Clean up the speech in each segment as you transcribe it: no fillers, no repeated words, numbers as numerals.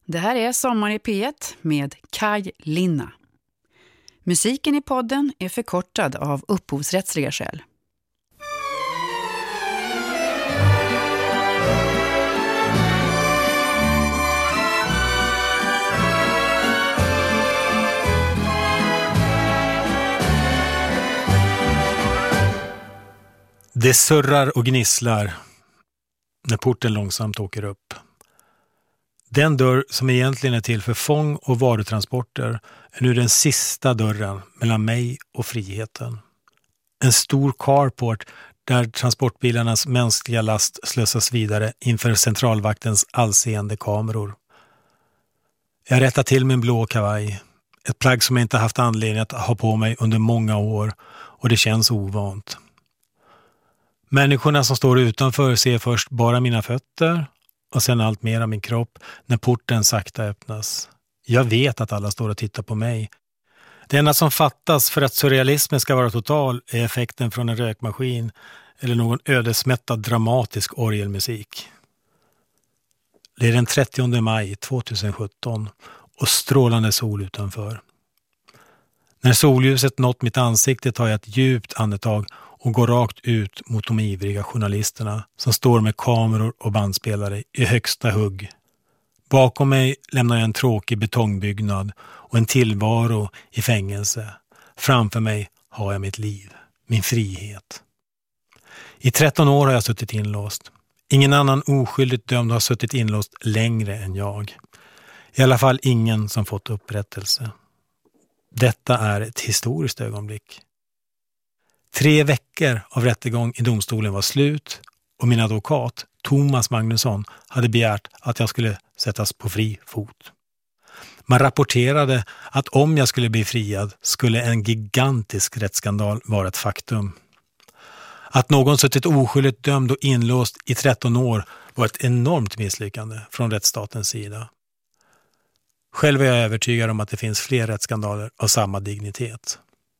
Det här är Sommar i P1 med Kaj Linna. Musiken i podden är förkortad av upphovsrättsliga skäl. Det surrar och gnisslar när porten långsamt åker upp. Den dörr som egentligen är till för fång- och varutransporter är nu den sista dörren mellan mig och friheten. En stor carport där transportbilarnas mänskliga last slösas vidare inför centralvaktens allseende kameror. Jag rättar till min blå kavaj, ett plagg som jag inte haft anledning att ha på mig under många år, och det känns ovant. Människorna som står utanför ser först bara mina fötter och sen allt mer av min kropp när porten sakta öppnas. Jag vet att alla står och tittar på mig. Det enda som fattas för att surrealismen ska vara total är effekten från en rökmaskin eller någon ödesmättad dramatisk orgelmusik. Det är den 30 maj 2017 och strålande sol utanför. När solljuset nått mitt ansikte tar jag ett djupt andetag och går rakt ut mot de ivriga journalisterna som står med kameror och bandspelare i högsta hugg. Bakom mig lämnar jag en tråkig betongbyggnad och en tillvaro i fängelse. Framför mig har jag mitt liv, min frihet. I 13 år har jag suttit inlåst. Ingen annan oskyldigt dömd har suttit inlåst längre än jag. I alla fall ingen som fått upprättelse. Detta är ett historiskt ögonblick. 3 veckor av rättegång i domstolen var slut och min advokat, Thomas Magnusson, hade begärt att jag skulle sättas på fri fot. Man rapporterade att om jag skulle bli friad skulle en gigantisk rättsskandal vara ett faktum. Att någon suttit oskyldigt dömd och inlåst i 13 år var ett enormt misslyckande från rättsstatens sida. Själv är jag övertygad om att det finns fler rättsskandaler av samma dignitet.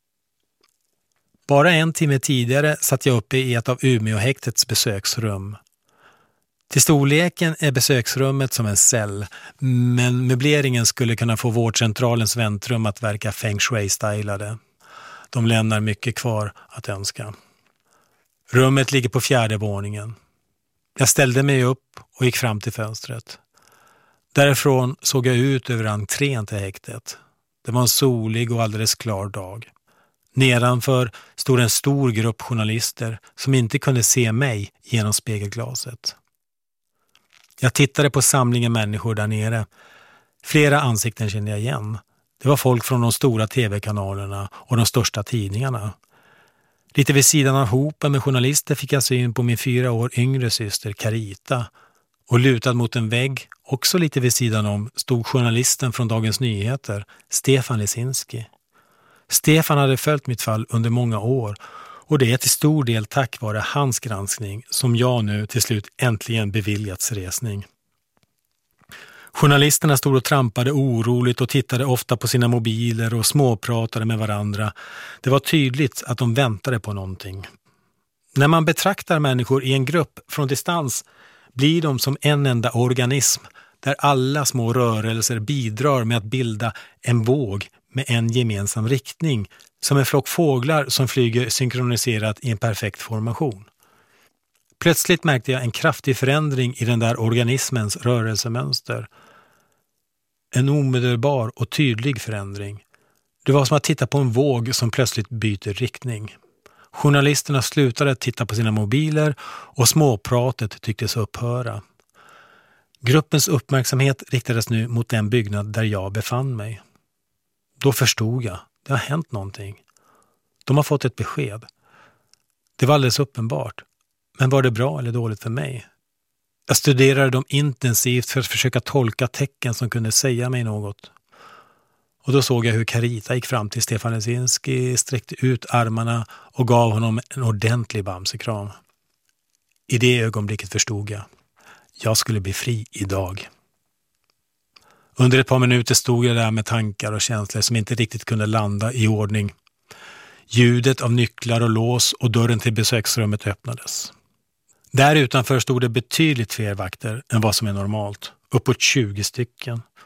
Bara 1 timme tidigare satt jag uppe i ett av Umeåhäktets besöksrum. Till storleken är besöksrummet som en cell, men möbleringen skulle kunna få vårdcentralens väntrum att verka feng shui-stylade. De lämnar mycket kvar att önska. Rummet ligger på 4:e våningen. Jag ställde mig upp och gick fram till fönstret. Därifrån såg jag ut över entrén till häktet. Det var en solig och alldeles klar dag. Nedanför stod en stor grupp journalister som inte kunde se mig genom spegelglaset. Jag tittade på samlingen människor där nere. Flera ansikten kände jag igen. Det var folk från de stora tv-kanalerna och de största tidningarna. Lite vid sidan av hopen med journalister fick jag syn på min 4 år yngre syster Carita. Och lutad mot en vägg, också lite vid sidan om, stod journalisten från Dagens Nyheter, Stefan Lesinski. Stefan hade följt mitt fall under många år och det är till stor del tack vare hans granskning som jag nu till slut äntligen beviljats resning. Journalisterna stod och trampade oroligt och tittade ofta på sina mobiler och småpratade med varandra. Det var tydligt att de väntade på någonting. När man betraktar människor i en grupp från distans blir de som en enda organism där alla små rörelser bidrar med att bilda en våg med en gemensam riktning, som en flock fåglar som flyger synkroniserat i en perfekt formation. Plötsligt märkte jag en kraftig förändring i den där organismens rörelsemönster. En omedelbar och tydlig förändring. Det var som att titta på en våg som plötsligt byter riktning. Journalisterna slutade titta på sina mobiler och småpratet tycktes upphöra. Gruppens uppmärksamhet riktades nu mot den byggnad där jag befann mig. Då förstod jag, det har hänt någonting. De har fått ett besked. Det var alldeles uppenbart. Men var det bra eller dåligt för mig? Jag studerade dem intensivt för att försöka tolka tecken som kunde säga mig något. Och då såg jag hur Carita gick fram till Stefan Lesinski, sträckte ut armarna och gav honom en ordentlig bamsekram. I det ögonblicket förstod jag skulle bli fri idag. Under ett par minuter stod jag där med tankar och känslor som inte riktigt kunde landa i ordning. Ljudet av nycklar och lås och dörren till besöksrummet öppnades. Där utanför stod det betydligt fler vakter än vad som är normalt. Uppåt 20 stycken.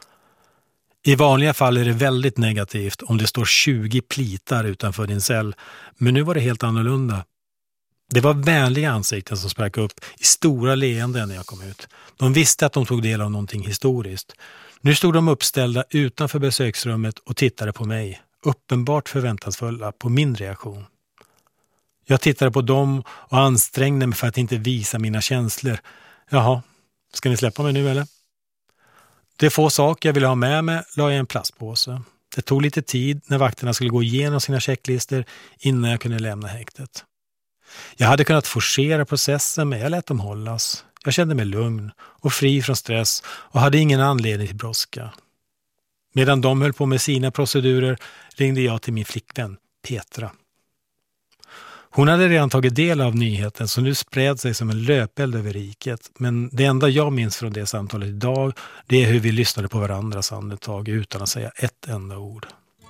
I vanliga fall är det väldigt negativt om det står 20 plitar utanför din cell, men nu var det helt annorlunda. Det var vänliga ansikten som sprack upp i stora leenden när jag kom ut. De visste att de tog del av någonting historiskt. Nu stod de uppställda utanför besöksrummet och tittade på mig, uppenbart förväntansfulla på min reaktion. Jag tittade på dem och ansträngde mig för att inte visa mina känslor. Jaha, ska ni släppa mig nu eller? De få saker jag ville ha med mig la jag i en plastpåse. Det tog lite tid när vakterna skulle gå igenom sina checklister innan jag kunde lämna häktet. Jag hade kunnat forcera processen, men jag lät dem hållas. Jag kände mig lugn och fri från stress och hade ingen anledning till brådska. Medan de höll på med sina procedurer ringde jag till min flickvän Petra. Hon hade redan tagit del av nyheten som nu spred sig som en löpeld över riket. Men det enda jag minns från det samtalet idag, det är hur vi lyssnade på varandras andetag utan att säga ett enda ord.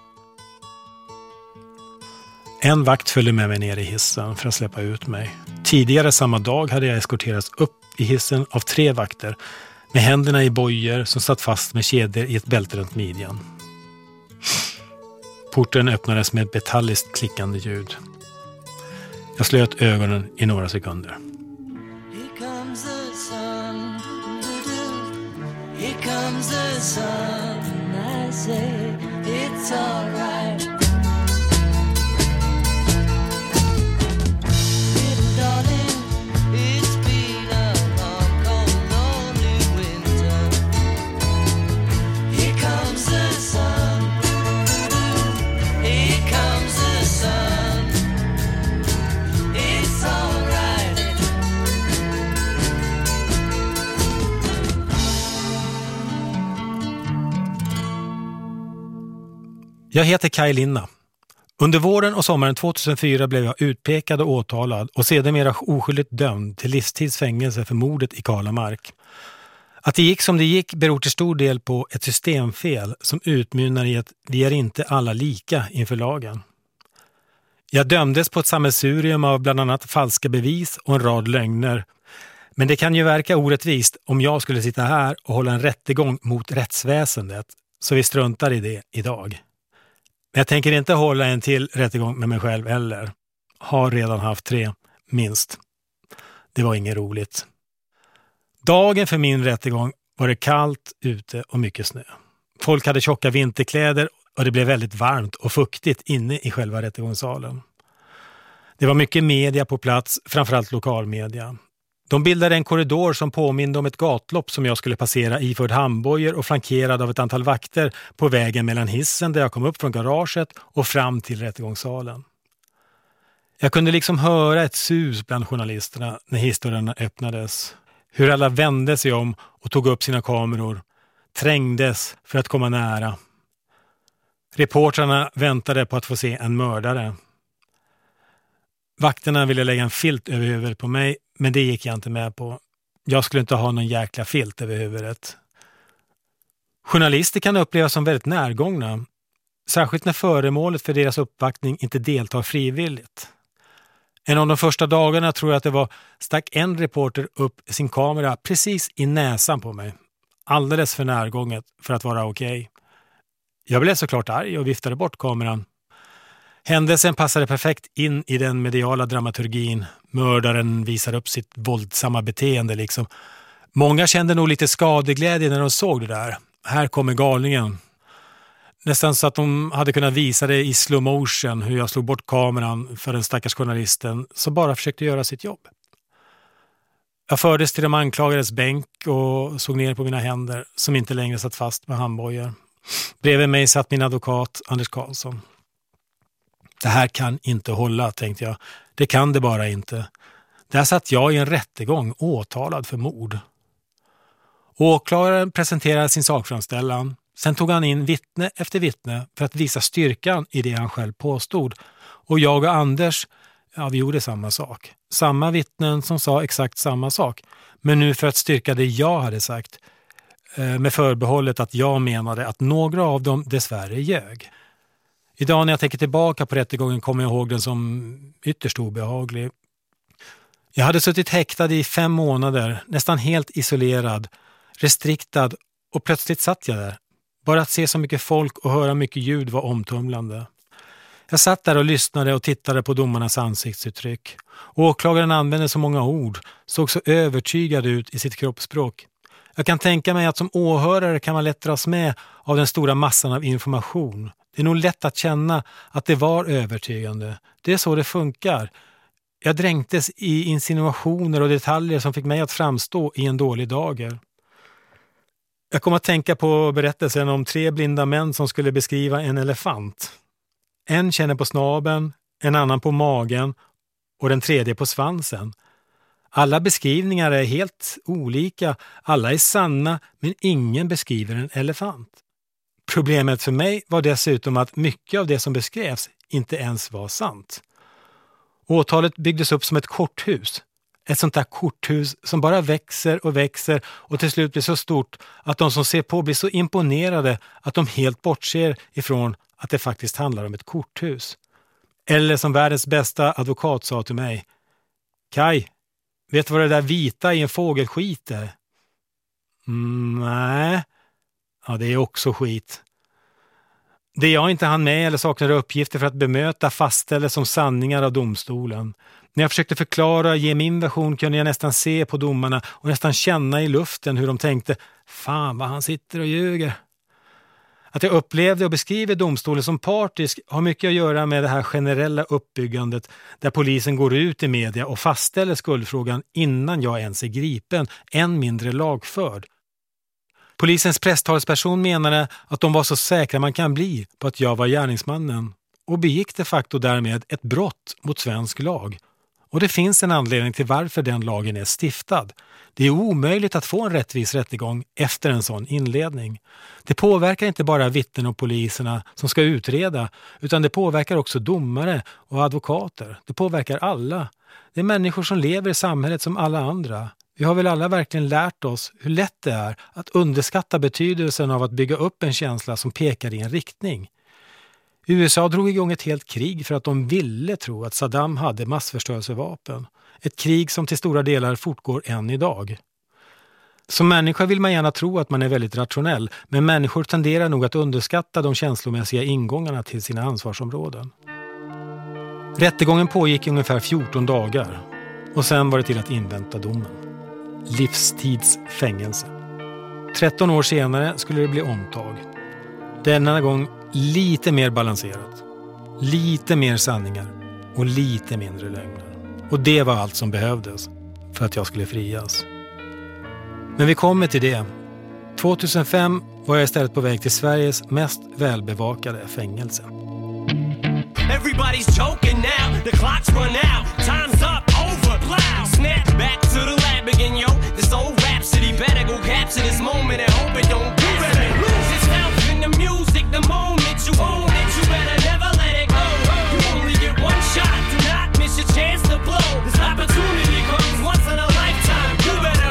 En vakt följde med mig ner i hissen för att släppa ut mig. Tidigare samma dag hade jag eskorterats upp i hissen av 3 vakter med händerna i bojor som satt fast med kedjor i ett bälte runt midjan. Porten öppnades med ett metalliskt klickande ljud. Jag slöt ögonen i några sekunder. Here comes the sun, here comes the sun, I say it's all right. Little darling, it's been a long, cold, lonely winter. Here comes the sun, here comes the sun. It's all right. Jag heter Kaj Linna. Under våren och sommaren 2004 blev jag utpekad och åtalad och sedermera oskyldigt dömd till livstidsfängelse för mordet i Kalamark. Att det gick som det gick beror till stor del på ett systemfel som utmynnar i att vi är inte alla lika inför lagen. Jag dömdes på ett sammelsurium av bland annat falska bevis och en rad lögner. Men det kan ju verka orättvist om jag skulle sitta här och hålla en rättegång mot rättsväsendet, så vi struntar i det idag. Men jag tänker inte hålla en till rättegång med mig själv heller. Har redan haft 3, minst. Det var inget roligt. Dagen för min rättegång var det kallt ute och mycket snö. Folk hade tjocka vinterkläder och det blev väldigt varmt och fuktigt inne i själva rättegångssalen. Det var mycket media på plats, framförallt lokalmedia. De bildade en korridor som påminde om ett gatlopp som jag skulle passera iförd handbojor och flankerad av ett antal vakter på vägen mellan hissen där jag kom upp från garaget och fram till rättegångssalen. Jag kunde liksom höra ett sus bland journalisterna när historierna öppnades. Hur alla vände sig om och tog upp sina kameror, trängdes för att komma nära. Reportrarna väntade på att få se en mördare. Vakterna ville lägga en filt över huvudet på mig, men det gick jag inte med på. Jag skulle inte ha någon jäkla filt över huvudet. Journalister kan upplevas som väldigt närgångna, särskilt när föremålet för deras uppvaktning inte deltar frivilligt. En av de första dagarna tror jag att det stack en reporter upp sin kamera precis i näsan på mig. Alldeles för närgånget för att vara okej. Jag blev såklart arg och viftade bort kameran. Händelsen passade perfekt in i den mediala dramaturgin. Mördaren visar upp sitt våldsamma beteende liksom. Många kände nog lite skadeglädje när de såg det där. Här kommer galningen. Nästan så att de hade kunnat visa det i slow motion hur jag slog bort kameran för den stackars journalisten som bara försökte göra sitt jobb. Jag fördes till de anklagades bänk och såg ner på mina händer som inte längre satt fast med handbojor. Bredvid mig satt min advokat Anders Karlsson. Det här kan inte hålla, tänkte jag. Det kan det bara inte. Där satt jag i en rättegång åtalad för mord. Åklagaren presenterade sin sakframställan. Sen tog han in vittne efter vittne för att visa styrkan i det han själv påstod. Och jag och Anders, vi gjorde samma sak. Samma vittnen som sa exakt samma sak. Men nu för att styrka det jag hade sagt. Med förbehållet att jag menade att några av dem dessvärre ljög. Idag när jag tänker tillbaka på rättegången kommer jag ihåg den som ytterst obehaglig. Jag hade suttit häktad i 5 månader, nästan helt isolerad, restriktad och plötsligt satt jag där. Bara att se så mycket folk och höra mycket ljud var omtumlande. Jag satt där och lyssnade och tittade på domarnas ansiktsuttryck. Åklagaren använde så många ord, såg så övertygad ut i sitt kroppsspråk. Jag kan tänka mig att som åhörare kan man lätt dras med av den stora massan av information. Det är nog lätt att känna att det var övertygande. Det är så det funkar. Jag dränktes i insinuationer och detaljer som fick mig att framstå i en dålig dager. Jag kom att tänka på berättelsen om 3 blinda män som skulle beskriva en elefant. En känner på snabeln, en annan på magen och den tredje på svansen. Alla beskrivningar är helt olika, alla är sanna, men ingen beskriver en elefant. Problemet för mig var dessutom att mycket av det som beskrevs inte ens var sant. Åtalet byggdes upp som ett korthus. Ett sånt där korthus som bara växer och växer och till slut blir så stort att de som ser på blir så imponerade att de helt bortser ifrån att det faktiskt handlar om ett korthus. Eller som världens bästa advokat sa till mig: Kai, vet du vad det där vita i en fågelskit är? Nej. Ja, det är också skit. Det jag inte hann med eller saknade uppgifter för att bemöta fastställdes som sanningar av domstolen. När jag försökte förklara och ge min version kunde jag nästan se på domarna och nästan känna i luften hur de tänkte: fan vad han sitter och ljuger. Att jag upplevde och beskriver domstolen som partisk har mycket att göra med det här generella uppbyggandet där polisen går ut i media och fastställer skuldfrågan innan jag ens är gripen, än mindre lagförd. Polisens presstalsperson menade att de var så säkra man kan bli på att jag var gärningsmannen och begick de facto därmed ett brott mot svensk lag. Och det finns en anledning till varför den lagen är stiftad. Det är omöjligt att få en rättvis rättegång efter en sån inledning. Det påverkar inte bara vittnen och poliserna som ska utreda, utan det påverkar också domare och advokater. Det påverkar alla. Det är människor som lever i samhället som alla andra. Vi har väl alla verkligen lärt oss hur lätt det är att underskatta betydelsen av att bygga upp en känsla som pekar i en riktning. USA drog igång ett helt krig för att de ville tro att Saddam hade massförstörelsevapen. Ett krig som till stora delar fortgår än idag. Som människa vill man gärna tro att man är väldigt rationell, men människor tenderar nog att underskatta de känslomässiga ingångarna till sina ansvarsområden. Rättegången pågick i ungefär 14 dagar och sen var det till att invänta domen. Livstidsfängelse. 13 år senare skulle det bli omtag. Denna gång lite mer balanserat. Lite mer sanningar och lite mindre lögner. Och det var allt som behövdes för att jag skulle frias. Men vi kommer till det. 2005 var jag istället på väg till Sveriges mest välbevakade fängelse. Everybody's joking now, the clock's run out, time's up, over, loud, snap back to the lab again, yo, this old rhapsody, better go capture this moment and hope it don't do it, lose itself in the music, the moment you own it, you better never let it go, you only get one shot, do not miss your chance to blow, this opportunity comes once in a lifetime, you better.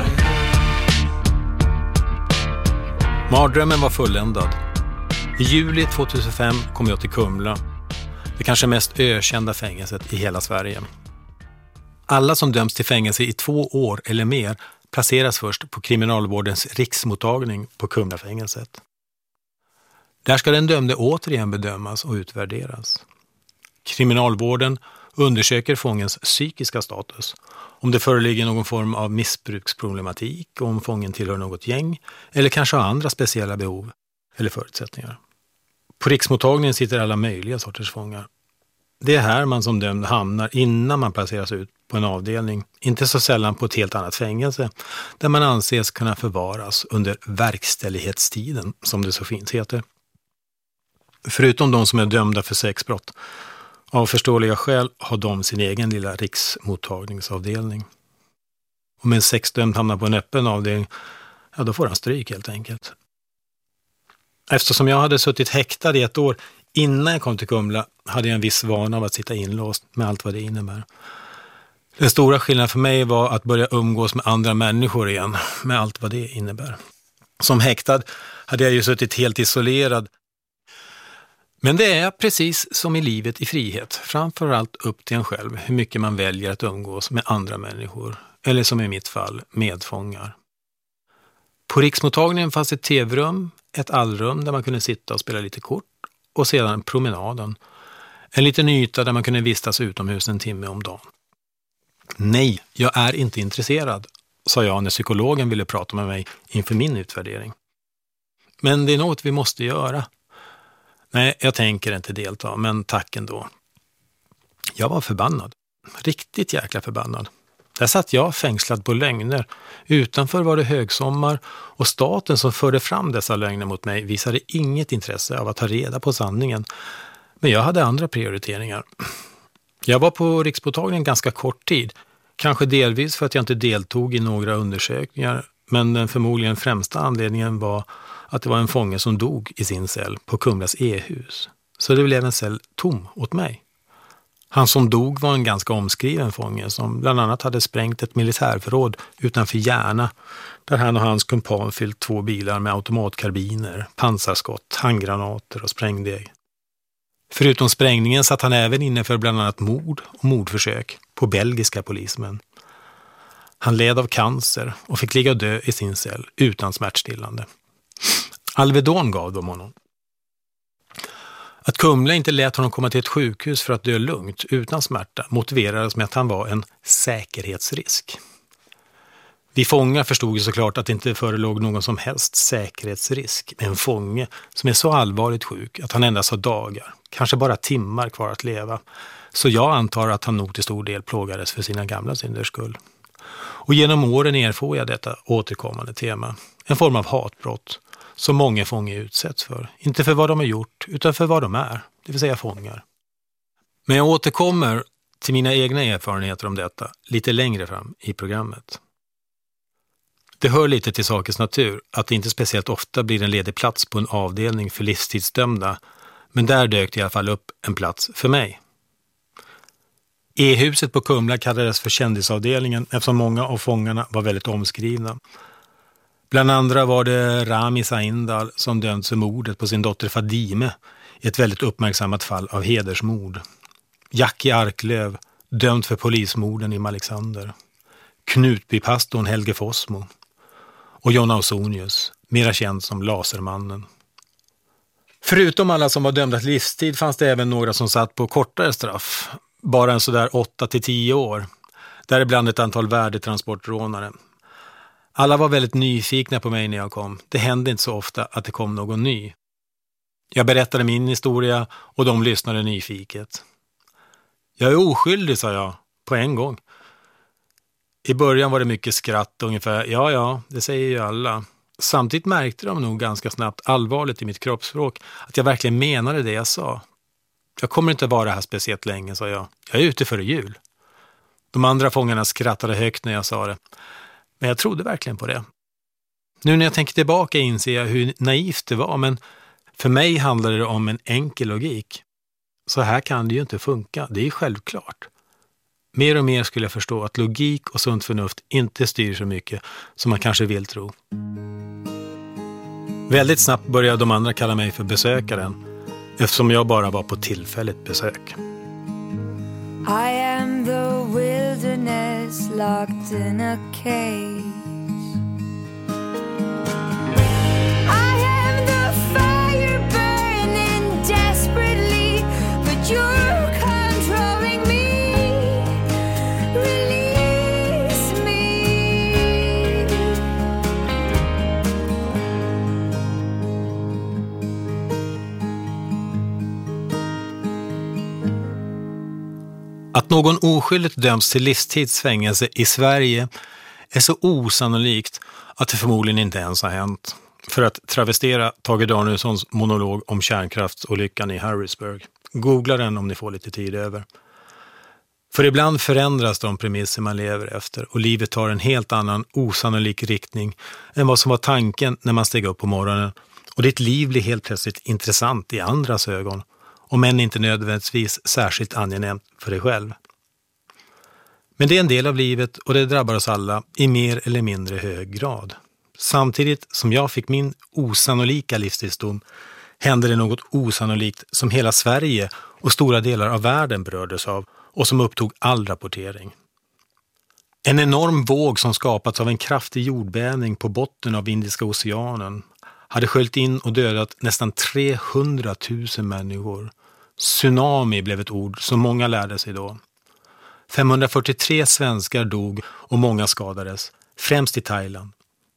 Mardrömmen var fulländad. I juli 2005 kom jag till Kumla. Det kanske mest ökända fängelset i hela Sverige. Alla som döms till fängelse i 2 år eller mer placeras först på kriminalvårdens riksmottagning på Kumlafängelset. Där ska den dömde återigen bedömas och utvärderas. Kriminalvården undersöker fångens psykiska status, om det föreligger någon form av missbruksproblematik, om fången tillhör något gäng eller kanske har andra speciella behov eller förutsättningar. På riksmottagningen sitter alla möjliga sorters fångar. Det är här man som dömd hamnar innan man placeras ut på en avdelning, inte så sällan på ett helt annat fängelse, där man anses kunna förvaras under verkställighetstiden, som det så fint heter. Förutom de som är dömda för sexbrott, av förståeliga skäl har de sin egen lilla riksmottagningsavdelning. Om en sexdömd hamnar på en öppen avdelning, ja då får han stryk helt enkelt. Eftersom jag hade suttit häktad i 1 år innan jag kom till Kumla hade jag en viss vana av att sitta inlåst med allt vad det innebär. Den stora skillnaden för mig var att börja umgås med andra människor igen, med allt vad det innebär. Som häktad hade jag ju suttit helt isolerad. Men det är precis som i livet i frihet, framförallt upp till en själv hur mycket man väljer att umgås med andra människor, eller som i mitt fall, medfångar. På riksmottagningen fanns ett tv-rum, ett allrum där man kunde sitta och spela lite kort och sedan promenaden. En liten yta där man kunde vistas utomhus en timme om dagen. Nej, jag är inte intresserad, sa jag när psykologen ville prata med mig inför min utvärdering. Men det är något vi måste göra. Nej, jag tänker inte delta, men tack ändå. Jag var förbannad. Riktigt jäkla förbannad. Där satt jag fängslad på lögner. Utanför var det högsommar och staten som förde fram dessa lögner mot mig visade inget intresse av att ta reda på sanningen. Men jag hade andra prioriteringar. Jag var på rikspåtagningen ganska kort tid. Kanske delvis för att jag inte deltog i några undersökningar. Men den förmodligen främsta anledningen var att det var en fånge som dog i sin cell på Kumlas E-hus. Så det blev en cell tom åt mig. Han som dog var en ganska omskriven fånge som bland annat hade sprängt ett militärförråd utanför Järna där han och hans kumpan fyllt 2 bilar med automatkarbiner, pansarskott, handgranater och sprängdeg. Förutom sprängningen satt han även inne för bland annat mord och mordförsök på belgiska polismän. Han led av cancer och fick ligga och dö i sin cell utan smärtstillande. Alvedon gav de honom. Att Kumla inte lät honom komma till ett sjukhus för att dö lugnt utan smärta motiverades med att han var en säkerhetsrisk. Vi fångar förstod ju såklart att det inte förelåg någon som helst säkerhetsrisk med en fånge som är så allvarligt sjuk att han endast har dagar, kanske bara timmar kvar att leva. Så jag antar att han nog till stor del plågades för sina gamla synders skull. Och genom åren erfor jag detta återkommande tema, en form av hatbrott som många fångar utsätts för. Inte för vad de har gjort, utan för vad de är, det vill säga fångar. Men jag återkommer till mina egna erfarenheter om detta lite längre fram i programmet. Det hör lite till sakens natur att det inte speciellt ofta blir en ledig plats på en avdelning för livstidsdömda, men där dök det i alla fall upp en plats för mig. E-huset på Kumla kallades för kändisavdelningen eftersom många av fångarna var väldigt omskrivna. Bland andra var det Rami Saindal som dömts för mordet på sin dotter Fadime i ett väldigt uppmärksammat fall av hedersmord. Jackie Arklöv, dömd för polismorden i Alexander. Knutbypastorn Helge Fossmo. Och John Ausonius, mera känd som Lasermannen. Förutom alla som var dömda till livstid fanns det även några som satt på kortare straff. Bara en sådär 8-10 år. Däribland ett antal värdetransportrånare. Alla var väldigt nyfikna på mig när jag kom. Det hände inte så ofta att det kom någon ny. Jag berättade min historia och de lyssnade nyfiket. Jag är oskyldig, sa jag, på en gång. I början var det mycket skratt ungefär. Ja, det säger ju alla. Samtidigt märkte de nog ganska snabbt allvarligt i mitt kroppsspråk att jag verkligen menade det jag sa. Jag kommer inte vara här speciellt länge, sa jag. Jag är ute före jul. De andra fångarna skrattade högt när jag sa det. Men jag trodde verkligen på det. Nu när jag tänker tillbaka inser jag hur naivt det var, men för mig handlade det om en enkel logik. Så här kan det ju inte funka, det är självklart. Mer och mer skulle jag förstå att logik och sunt förnuft inte styr så mycket som man kanske vill tro. Väldigt snabbt började de andra kalla mig för besökaren, eftersom jag bara var på tillfälligt besök. I am the wilderness locked in a cage. I am the fire burning desperately, but you're controlling me. Release me. Att någon oskyldigt döms till livstidsfängelse i Sverige är så osannolikt att det förmodligen inte ens har hänt. För att travestera Tage Danielssons monolog om kärnkraftsolyckan i Harrisburg. Googla den om ni får lite tid över. För ibland förändras de premisser man lever efter och livet tar en helt annan osannolik riktning än vad som var tanken när man steg upp på morgonen. Och ditt liv blir helt plötsligt intressant i andras ögon. Om än inte nödvändigtvis särskilt angenämt för dig själv. Men det är en del av livet och det drabbar oss alla i mer eller mindre hög grad. Samtidigt som jag fick min osannolika livstidsdom hände det något osannolikt som hela Sverige och stora delar av världen berördes av och som upptog all rapportering. En enorm våg som skapats av en kraftig jordbävning på botten av Indiska oceanen hade sköljt in och dödat nästan 300 000 människor. Tsunami blev ett ord som många lärde sig då. 543 svenskar dog och många skadades, främst i Thailand.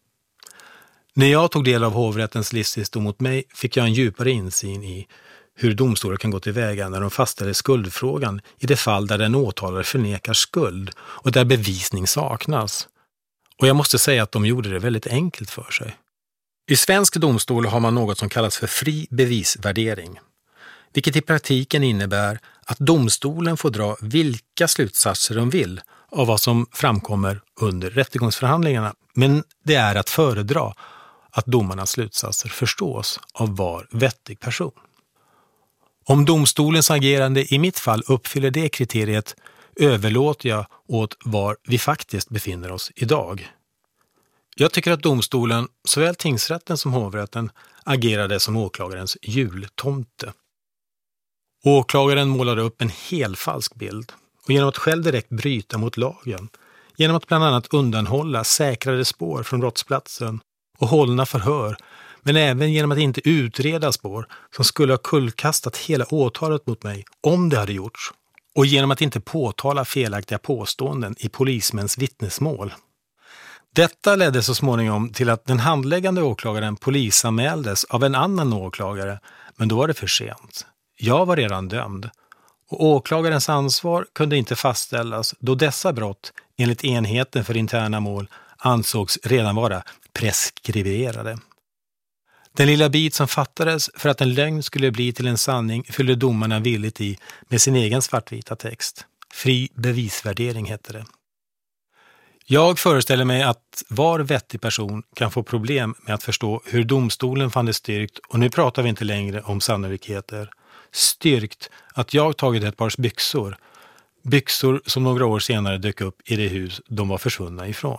När jag tog del av hovrättens livstidsdom mot mig fick jag en djupare insyn i hur domstolar kan gå tillväga när de fastställer skuldfrågan i det fall där den åtalade förnekar skuld och där bevisning saknas. Och jag måste säga att de gjorde det väldigt enkelt för sig. I svensk domstol har man något som kallas för fri bevisvärdering, vilket i praktiken innebär att domstolen får dra vilka slutsatser de vill av vad som framkommer under rättegångsförhandlingarna, men det är att föredra att domarnas slutsatser förstås av var vettig person. Om domstolens agerande i mitt fall uppfyller det kriteriet överlåter jag åt var vi faktiskt befinner oss idag. Jag tycker att domstolen, såväl tingsrätten som hovrätten, agerade som åklagarens jultomte. Åklagaren målade upp en helt falsk bild och genom att själv direkt bryta mot lagen, genom att bland annat undanhålla säkrade spår från brottsplatsen och hållna förhör, men även genom att inte utreda spår som skulle ha kullkastat hela åtalet mot mig om det hade gjorts, och genom att inte påtala felaktiga påståenden i polismäns vittnesmål. Detta ledde så småningom till att den handläggande åklagaren polisanmäldes av en annan åklagare, men då var det för sent. Jag var redan dömd och åklagarens ansvar kunde inte fastställas då dessa brott enligt enheten för interna mål ansågs redan vara preskriberade. Den lilla bit som fattades för att en lögn skulle bli till en sanning fyllde domarna villigt i med sin egen svartvita text. Fri bevisvärdering hette det. Jag föreställer mig att var vettig person kan få problem med att förstå hur domstolen fann det styrkt, och nu pratar vi inte längre om sannolikheter, styrkt att jag tagit ett par byxor som några år senare dök upp i det hus de var försvunna ifrån.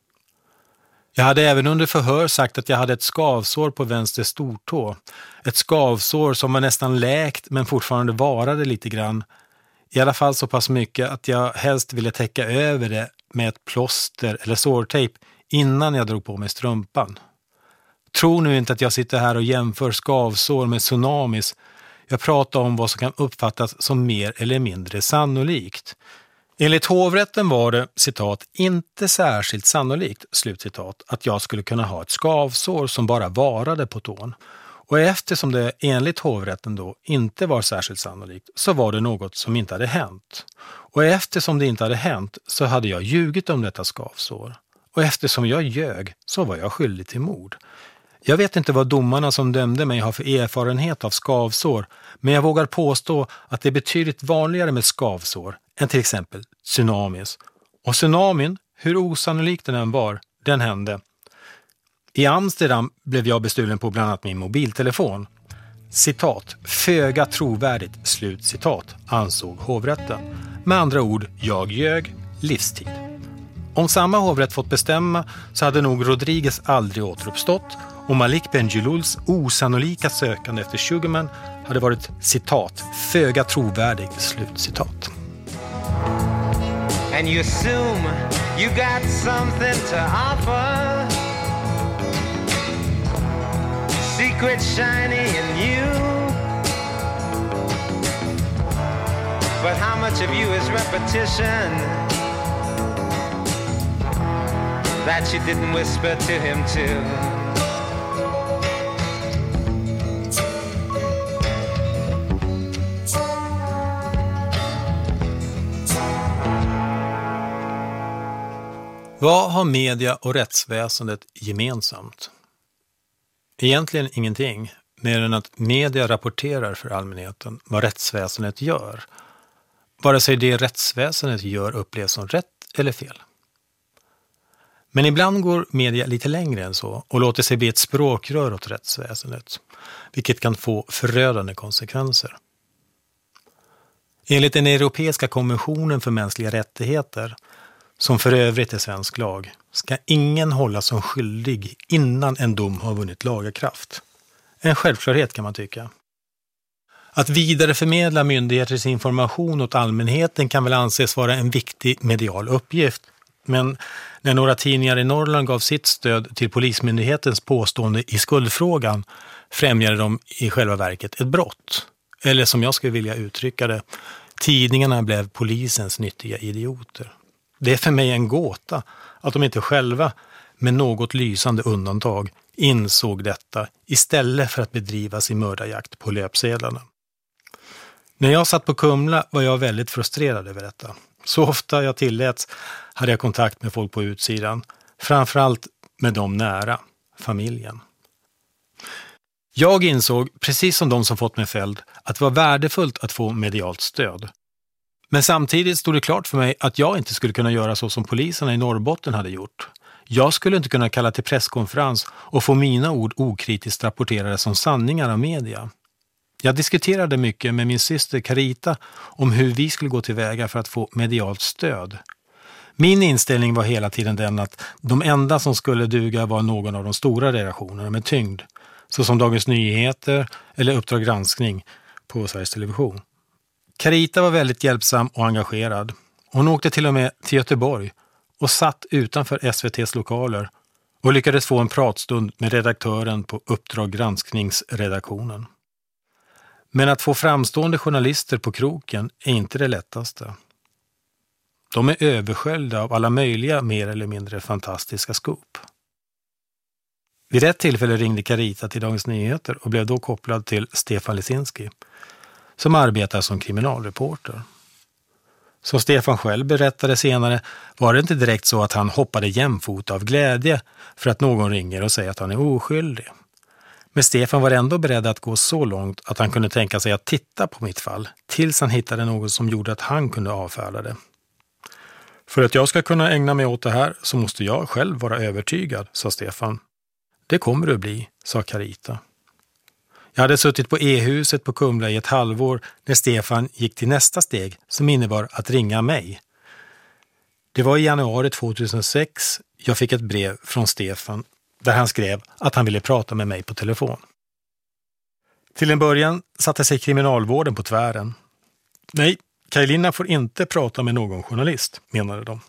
Jag hade även under förhör sagt att jag hade ett skavsår på vänster stortå. Ett skavsår som var nästan läkt men fortfarande varade lite grann. I alla fall så pass mycket att jag helst ville täcka över det med ett plåster eller sårtejp innan jag drog på mig strumpan. Tro nu inte att jag sitter här och jämför skavsår med tsunamis. Jag pratar om vad som kan uppfattas som mer eller mindre sannolikt. Enligt hovrätten var det, citat, inte särskilt sannolikt, slutcitat, att jag skulle kunna ha ett skavsår som bara varade på tån. Och eftersom det enligt hovrätten då inte var särskilt sannolikt så var det något som inte hade hänt. Och eftersom det inte hade hänt så hade jag ljugit om detta skavsår. Och eftersom jag ljög så var jag skyldig till mord. Jag vet inte vad domarna som dömde mig har för erfarenhet av skavsår, men jag vågar påstå att det är betydligt vanligare med skavsår än till exempel tsunamis. Och tsunamin, hur osannolikt den än var, den hände. I Amsterdam blev jag bestulen på bland annat min mobiltelefon. Citat, föga trovärdigt, slutcitat, ansåg hovrätten. Med andra ord, jag ljög, livstid. Om samma hovrätt fått bestämma så hade nog Rodriguez aldrig återuppstått och Malik Benjiluls osannolika sökande efter Sugarman hade varit, citat, föga trovärdig, slutcitat. And you assume you got something to offer. Secret shiny in you. But how much of you is repetition that you didn't whisper to him too? Vad har media och rättsväsendet gemensamt? Egentligen ingenting, mer än att media rapporterar för allmänheten vad rättsväsendet gör. Vare sig det rättsväsendet gör upplevs som rätt eller fel. Men ibland går media lite längre än så och låter sig bli ett språkrör åt rättsväsendet, vilket kan få förödande konsekvenser. Enligt den europeiska konventionen för mänskliga rättigheter, som för övrigt är svensk lag, ska ingen hållas som skyldig innan en dom har vunnit lagerkraft. En självklarhet kan man tycka. Att vidareförmedla myndigheters information åt allmänheten kan väl anses vara en viktig medial uppgift. Men när några tidningar i Norrland gav sitt stöd till polismyndighetens påstående i skuldfrågan främjade de i själva verket ett brott. Eller som jag skulle vilja uttrycka det, tidningarna blev polisens nyttiga idioter. Det är för mig en gåta att de inte själva, med något lysande undantag, insåg detta istället för att bedriva sin mördarjakt på löpsedlarna. När jag satt på Kumla var jag väldigt frustrerad över detta. Så ofta jag tilläts hade jag kontakt med folk på utsidan, framförallt med dem nära, familjen. Jag insåg, precis som de som fått mig fälld, att det var värdefullt att få medialt stöd. Men samtidigt stod det klart för mig att jag inte skulle kunna göra så som poliserna i Norrbotten hade gjort. Jag skulle inte kunna kalla till presskonferens och få mina ord okritiskt rapporterade som sanningar av media. Jag diskuterade mycket med min syster Carita om hur vi skulle gå tillväga för att få medialt stöd. Min inställning var hela tiden den att de enda som skulle duga var någon av de stora redaktionerna med tyngd, såsom Dagens Nyheter eller Uppdrag granskning på Sveriges Television. Carita var väldigt hjälpsam och engagerad. Hon åkte till och med till Göteborg och satt utanför SVT:s lokaler och lyckades få en pratstund med redaktören på Uppdrag granskningsredaktionen. Men att få framstående journalister på kroken är inte det lättaste. De är översköljda av alla möjliga mer eller mindre fantastiska scoop. Vid ett tillfälle ringde Carita till Dagens Nyheter och blev då kopplad till Stefan Lesinski, som arbetar som kriminalreporter. Som Stefan själv berättade senare var det inte direkt så att han hoppade jämfota av glädje för att någon ringer och säger att han är oskyldig. Men Stefan var ändå beredd att gå så långt att han kunde tänka sig att titta på mitt fall tills han hittade något som gjorde att han kunde avfärda det. För att jag ska kunna ägna mig åt det här så måste jag själv vara övertygad, sa Stefan. Det kommer du bli, sa Carita. Jag hade suttit på E-huset på Kumla i ett halvår när Stefan gick till nästa steg som innebar att ringa mig. Det var i januari 2006 jag fick ett brev från Stefan där han skrev att han ville prata med mig på telefon. Till en början satte sig kriminalvården på tvären. Nej, Kaj Linna får inte prata med någon journalist, menade de.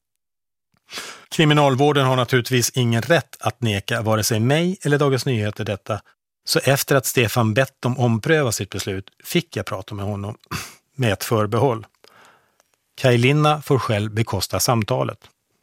Kriminalvården har naturligtvis ingen rätt att neka vare sig mig eller Dagens Nyheter detta, så efter att Stefan bett dem ompröva sitt beslut fick jag prata med honom med ett förbehåll. Kaj Linna får själv bekosta samtalet.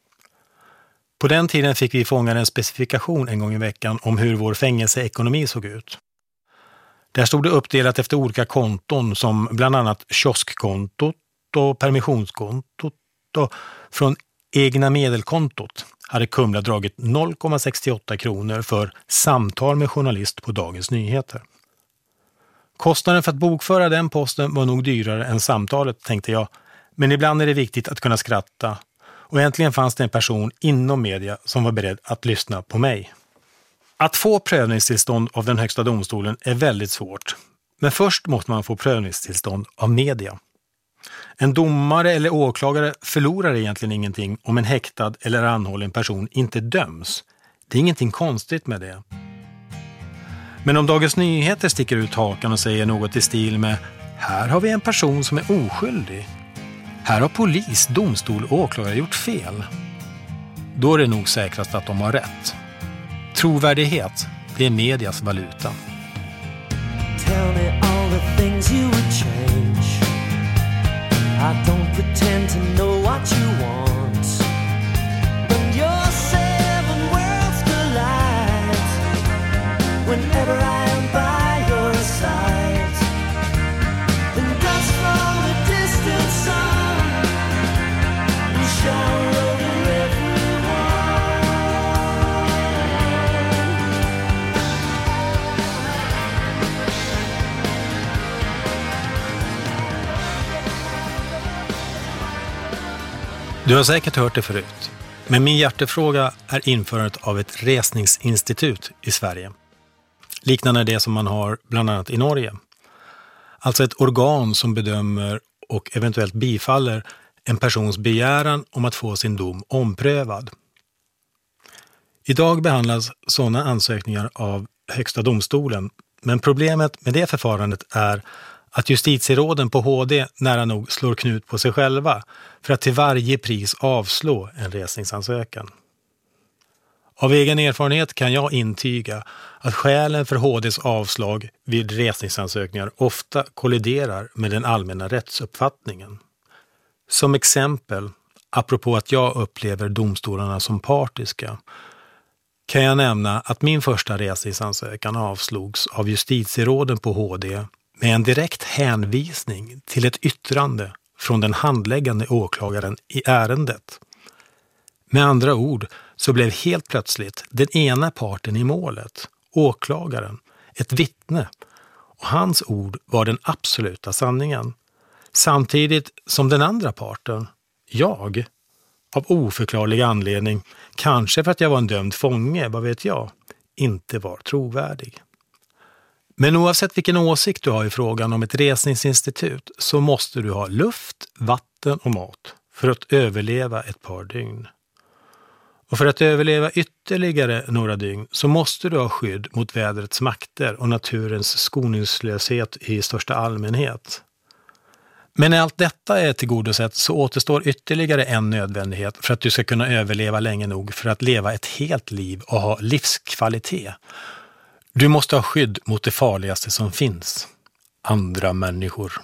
På den tiden fick vi fånga en specifikation en gång i veckan om hur vår fängelseekonomi såg ut. Där stod det uppdelat efter olika konton som bland annat kioskkontot och permissionskontot och från egna medelkontot hade Kumla dragit 0,68 kronor för samtal med journalist på Dagens Nyheter. Kostnaden för att bokföra den posten var nog dyrare än samtalet, tänkte jag, men ibland är det viktigt att kunna skratta. Och äntligen fanns det en person inom media som var beredd att lyssna på mig. Att få prövningstillstånd av den högsta domstolen är väldigt svårt. Men först måste man få prövningstillstånd av media. En domare eller åklagare förlorar egentligen ingenting om en häktad eller anhållen person inte döms. Det är ingenting konstigt med det. Men om Dagens Nyheter sticker ut hakan och säger något i stil med "Här har vi en person som är oskyldig. Här har polis, domstol och åklagare gjort fel." Då är det nog säkrast att de har rätt. Trovärdighet, det är medias valuta. Tell me all the things you would change. I don't pretend to know what you want. When your seven worlds collide, whenever I am by your side, then dust from the distant sun will shower over everyone. Du har säkert hört det förut, men min hjärtefråga är införandet av ett resningsinstitut i Sverige. Liknande det som man har bland annat i Norge. Alltså ett organ som bedömer och eventuellt bifaller en persons begäran om att få sin dom omprövad. Idag behandlas sådana ansökningar av Högsta domstolen, men problemet med det förfarandet är att justitieråden på HD nära nog slår knut på sig själva för att till varje pris avslå en resningsansökan. Av egen erfarenhet kan jag intyga att skälen för HDs avslag vid resningsansökningar ofta kolliderar med den allmänna rättsuppfattningen. Som exempel, apropå att jag upplever domstolarna som partiska, kan jag nämna att min första resningsansökan avslogs av justitieråden på HD med en direkt hänvisning till ett yttrande från den handläggande åklagaren i ärendet. Med andra ord så blev helt plötsligt den ena parten i målet, åklagaren, ett vittne, och hans ord var den absoluta sanningen. Samtidigt som den andra parten, jag, av oförklarlig anledning, kanske för att jag var en dömd fånge, vad vet jag, inte var trovärdig. Men oavsett vilken åsikt du har i frågan om ett resningsinstitut så måste du ha luft, vatten och mat för att överleva ett par dygn. Och för att överleva ytterligare några dygn så måste du ha skydd mot vädrets makter och naturens skoningslöshet i största allmänhet. Men när allt detta är tillgodosett så återstår ytterligare en nödvändighet för att du ska kunna överleva länge nog för att leva ett helt liv och ha livskvalitet. Du måste ha skydd mot det farligaste som finns, andra människor.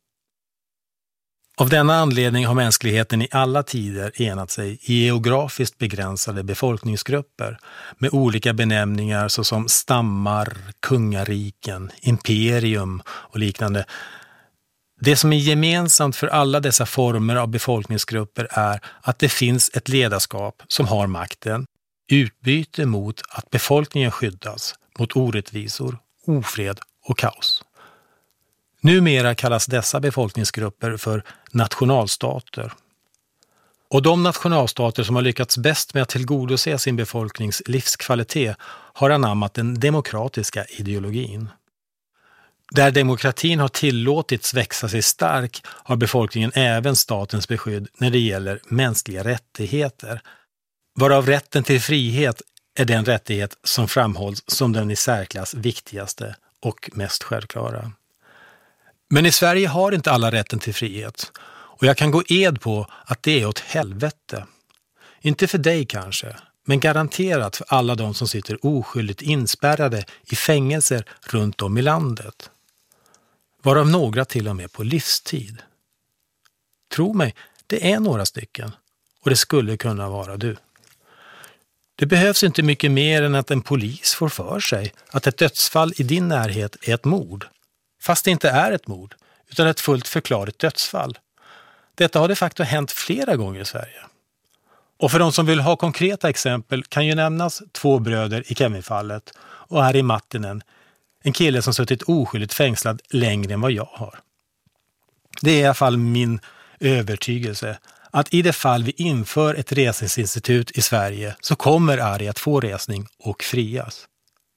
Av denna anledning har mänskligheten i alla tider enat sig i geografiskt begränsade befolkningsgrupper med olika benämningar såsom stammar, kungariken, imperium och liknande. Det som är gemensamt för alla dessa former av befolkningsgrupper är att det finns ett ledarskap som har makten, utbyte mot att befolkningen skyddas mot orättvisor, ofred och kaos. Numera kallas dessa befolkningsgrupper för nationalstater. Och de nationalstater som har lyckats bäst med att tillgodose sin befolknings livskvalitet har anammat den demokratiska ideologin. Där demokratin har tillåtits växa sig stark har befolkningen även statens beskydd när det gäller mänskliga rättigheter. Varav rätten till frihet är den rättighet som framhålls som den i särklass viktigaste och mest självklara. Men i Sverige har inte alla rätten till frihet och jag kan gå ed på att det är åt helvete. Inte för dig kanske, men garanterat för alla de som sitter oskyldigt inspärrade i fängelser runt om i landet. Varav några till och med på livstid. Tro mig, det är några stycken och det skulle kunna vara du. Det behövs inte mycket mer än att en polis får för sig att ett dödsfall i din närhet är ett mord. Fast det inte är ett mord, utan ett fullt förklarligt dödsfall. Detta har de facto hänt flera gånger i Sverige. Och för de som vill ha konkreta exempel kan ju nämnas 2 bröder i Kevinfallet och Ari Mattinen, en kille som suttit oskyldigt fängslad längre än vad jag har. Det är i alla fall min övertygelse att i det fall vi inför ett resningsinstitut i Sverige så kommer Ari att få resning och frias.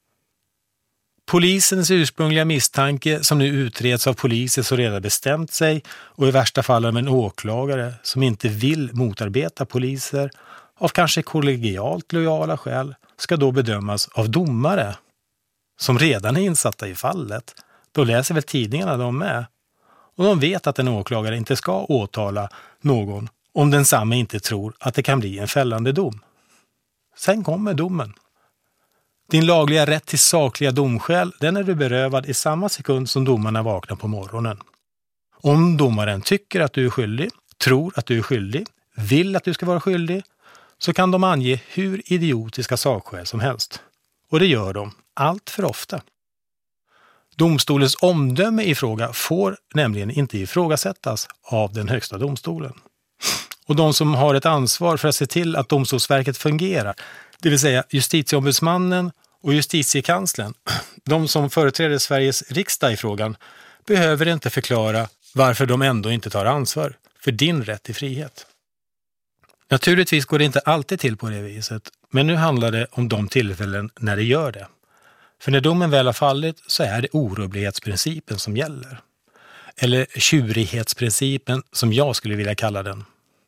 Polisens ursprungliga misstanke som nu utreds av poliser som redan bestämt sig och i värsta fall av en åklagare som inte vill motarbeta poliser av kanske kollegialt lojala skäl ska då bedömas av domare som redan är insatta i fallet. Då läser väl tidningarna de med. Och de vet att en åklagare inte ska åtala någon om densamma inte tror att det kan bli en fällande dom. Sen kommer domen. Din lagliga rätt till sakliga domskäl, den är du berövad i samma sekund som domarna vaknar på morgonen. Om domaren tycker att du är skyldig, tror att du är skyldig, vill att du ska vara skyldig, så kan de ange hur idiotiska sakskäl som helst. Och det gör de allt för ofta. Domstolens omdöme i fråga får nämligen inte ifrågasättas av den högsta domstolen. Och de som har ett ansvar för att se till att Domstolsverket fungerar, det vill säga justitieombudsmannen och justitiekanslern, de som företräder Sveriges riksdag i frågan, behöver inte förklara varför de ändå inte tar ansvar för din rätt till frihet. Naturligtvis går det inte alltid till på det viset, men nu handlar det om de tillfällen när det gör det. För när domen väl har fallit så är det orubblighetsprincipen som gäller. Eller tjurighetsprincipen som jag skulle vilja kalla den.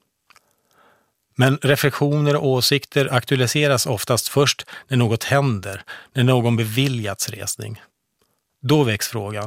Men reflektioner och åsikter aktualiseras oftast först när något händer, när någon beviljats resning. Då väcks frågan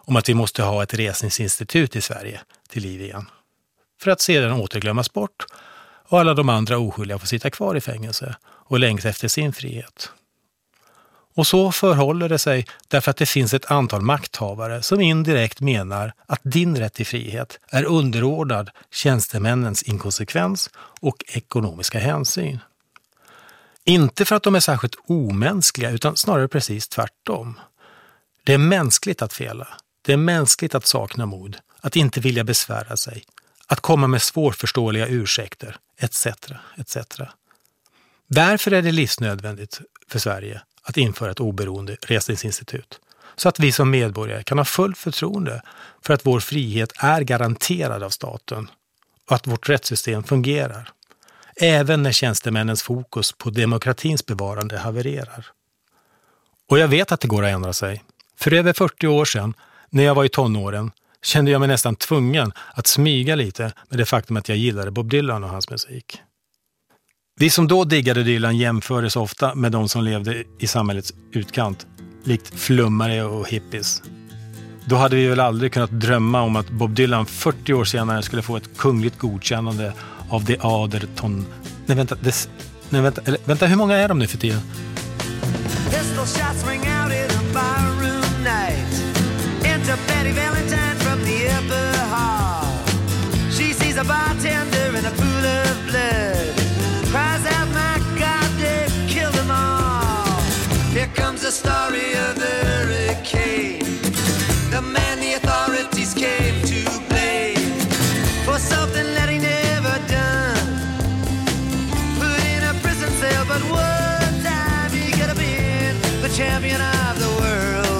om att vi måste ha ett resningsinstitut i Sverige till liv igen. För att sedan återglömmas bort och alla de andra oskyldiga får sitta kvar i fängelse och längta efter sin frihet. Och så förhåller det sig därför att det finns ett antal makthavare som indirekt menar att din rätt till frihet är underordnad tjänstemännens inkonsekvens och ekonomiska hänsyn. Inte för att de är särskilt omänskliga utan snarare precis tvärtom. Det är mänskligt att fela. Det är mänskligt att sakna mod, att inte vilja besvära sig, att komma med svårförståeliga ursäkter, etc. etc. Därför är det livsnödvändigt för Sverige att införa ett oberoende resningsinstitut så att vi som medborgare kan ha fullt förtroende för att vår frihet är garanterad av staten och att vårt rättssystem fungerar, även när tjänstemännens fokus på demokratins bevarande havererar. Och jag vet att det går att ändra sig. För över 40 år sedan, när jag var i tonåren, kände jag mig nästan tvungen att smyga lite med det faktum att jag gillade Bob Dylan och hans musik. Vi som då diggade Dylan jämfördes ofta med de som levde i samhällets utkant, likt flummare och hippies. Då hade vi väl aldrig kunnat drömma om att Bob Dylan 40 år senare skulle få ett kungligt godkännande av The Aderton. Vänta, hur många är de nu för tiden? Pistol shots ring out in a barroom night. Enter Betty Valentine from the upper hall. She sees a bartender in a pool of blood. Cries out, my God, they've killed them all. Here comes the story of the hurricane. The man the authorities came to blame for something that he never done. Put in a prison cell, but one time he could have been the champion of the world.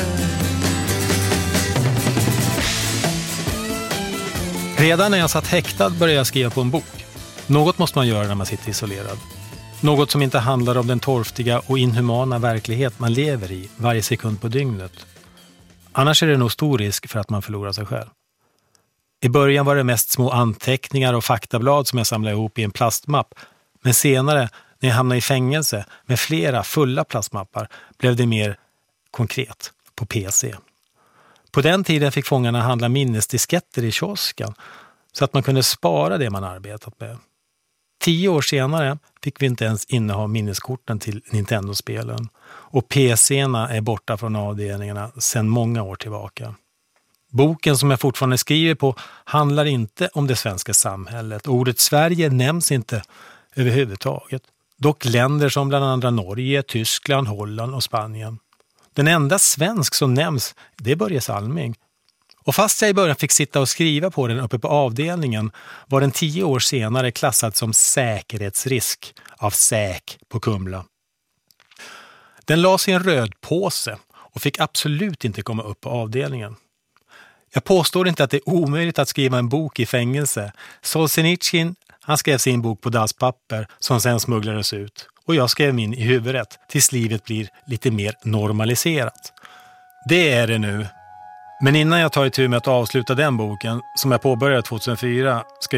Redan när jag satt häktad började jag skriva på en bok. Något måste man göra när man sitter isolerad. Något som inte handlar om den torftiga och inhumana verklighet man lever i varje sekund på dygnet. Annars är det nog stor risk för att man förlorar sig själv. I början var det mest små anteckningar och faktablad som jag samlade ihop i en plastmapp. Men senare, när jag hamnade i fängelse med flera fulla plastmappar, blev det mer konkret på PC. På den tiden fick fångarna handla minnesdisketter i kiosken så att man kunde spara det man arbetat med. 10 år senare fick vi inte ens inneha minneskorten till Nintendo-spelen och PC:na är borta från avdelningarna sedan många år tillbaka. Boken som jag fortfarande skriver på handlar inte om det svenska samhället. Ordet Sverige nämns inte överhuvudtaget. Dock länder som bland andra Norge, Tyskland, Holland och Spanien. Den enda svensk som nämns, det är Börje Salming. Och fast jag i början fick sitta och skriva på den uppe på avdelningen var den 10 år senare klassad som säkerhetsrisk av SÄK på Kumla. Den lades i en röd påse och fick absolut inte komma upp på avdelningen. Jag påstår inte att det är omöjligt att skriva en bok i fängelse. Solzhenitsyn, han skrev sin bok på dasspapper som sen smugglades ut. Och jag skrev min i huvudet tills livet blir lite mer normaliserat. Det är det nu. Men innan jag tar itu med att avsluta den boken som jag påbörjade 2004 ska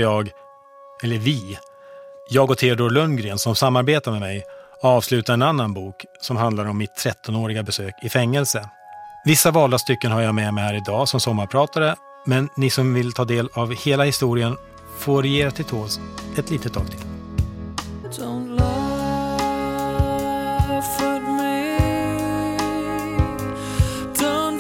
jag och Theodor Lundgren som samarbetar med mig avsluta en annan bok som handlar om mitt 13-åriga besök i fängelse. Vissa valda stycken har jag med mig här idag som sommarpratare, men ni som vill ta del av hela historien får ge er till tåls ett litet tag till. Don't laugh at me. Don't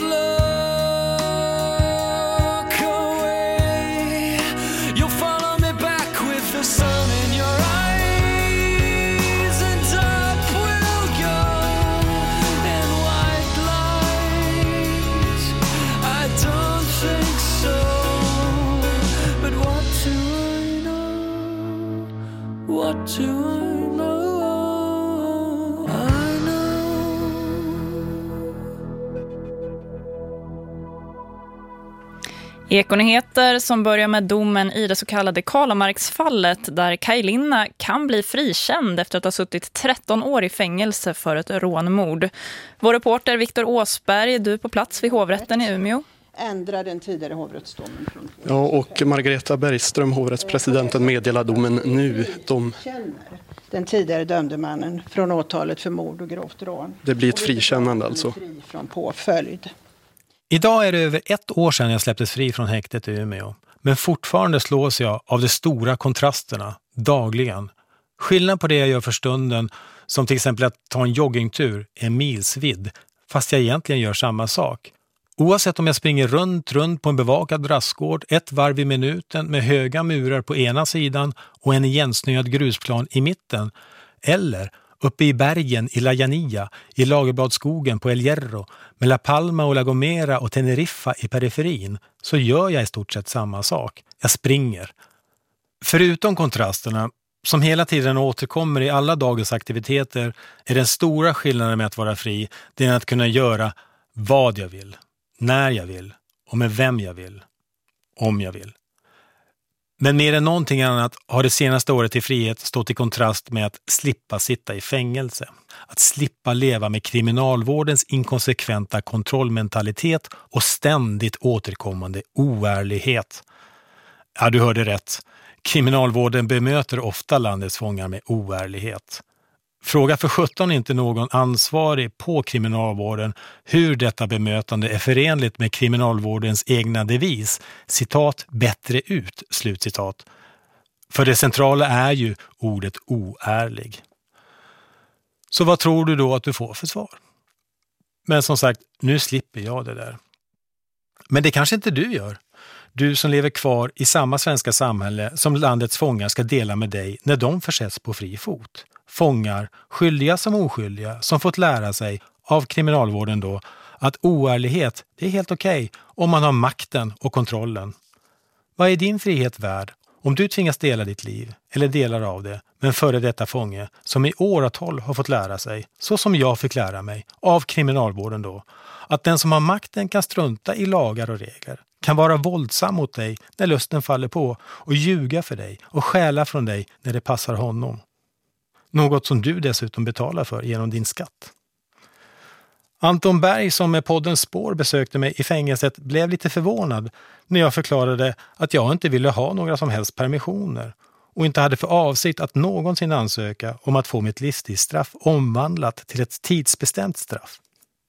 look away. You'll follow me back with the sun in your eyes, and up we'll go in white light. I don't think so, but what do I know? What do I know? I know. Ekonyheter som börjar med domen i det så kallade Karlamarksfallet där Kaj Linna kan bli frikänd efter att ha suttit 13 år i fängelse för ett rånmord. Vår reporter Viktor Åsberg, du är på plats vid hovrätten i Umeå. Ändra den tidigare hovrättsdomen. Ja, och Margareta Bergström, hovrättspresidenten, meddelar domen nu. Den tidigare dömde mannen från åtalet för mord och grovt rån. Det blir ett frikännande alltså. Fri från påföljd. Idag är det över 1 år sedan jag släpptes fri från häktet i Umeå. Men fortfarande slås jag av de stora kontrasterna dagligen. Skillnad på det jag gör för stunden, som till exempel att ta en joggingtur, är milsvidd, fast jag egentligen gör samma sak. Oavsett om jag springer runt på en bevakad rastgård 1 varv i minuten med höga murar på ena sidan och en igensnöad grusplan i mitten, eller uppe i bergen i La Janilla, i Lagerbladsskogen på El Hierro, med La Palma och La Gomera och Teneriffa i periferin, så gör jag i stort sett samma sak. Jag springer. Förutom kontrasterna, som hela tiden återkommer i alla dagens aktiviteter, är den stora skillnaden med att vara fri, det är att kunna göra vad jag vill, när jag vill och med vem jag vill, om jag vill. Men mer än någonting annat har det senaste året i frihet stått i kontrast med att slippa sitta i fängelse. Att slippa leva med kriminalvårdens inkonsekventa kontrollmentalitet och ständigt återkommande oärlighet. Ja, du hörde rätt. Kriminalvården bemöter ofta landets fångar med oärlighet. Fråga för 17 inte någon ansvarig på kriminalvården hur detta bemötande är förenligt med kriminalvårdens egna devis, citat, bättre ut, slutcitat. För det centrala är ju ordet oärlig. Så vad tror du då att du får för svar? Men som sagt, nu slipper jag det där. Men det kanske inte du gör. Du som lever kvar i samma svenska samhälle som landets fångar ska dela med dig när de försätts på fri fot. Fångar, skyldiga som oskyldiga, som fått lära sig av kriminalvården då att oärlighet, det är helt okej om man har makten och kontrollen. Vad är din frihet värd om du tvingas dela ditt liv eller delar av det med en före detta fånge som i åratal har fått lära sig, så som jag fick lära mig av kriminalvården då, att den som har makten kan strunta i lagar och regler, kan vara våldsam mot dig när lusten faller på och ljuga för dig och stjäla från dig när det passar honom. Något som du dessutom betalar för genom din skatt. Anton Berg, som med podden Spår besökte mig i fängelset, blev lite förvånad när jag förklarade att jag inte ville ha några som helst permissioner och inte hade för avsikt att någonsin ansöka om att få mitt livstidsstraff omvandlat till ett tidsbestämt straff.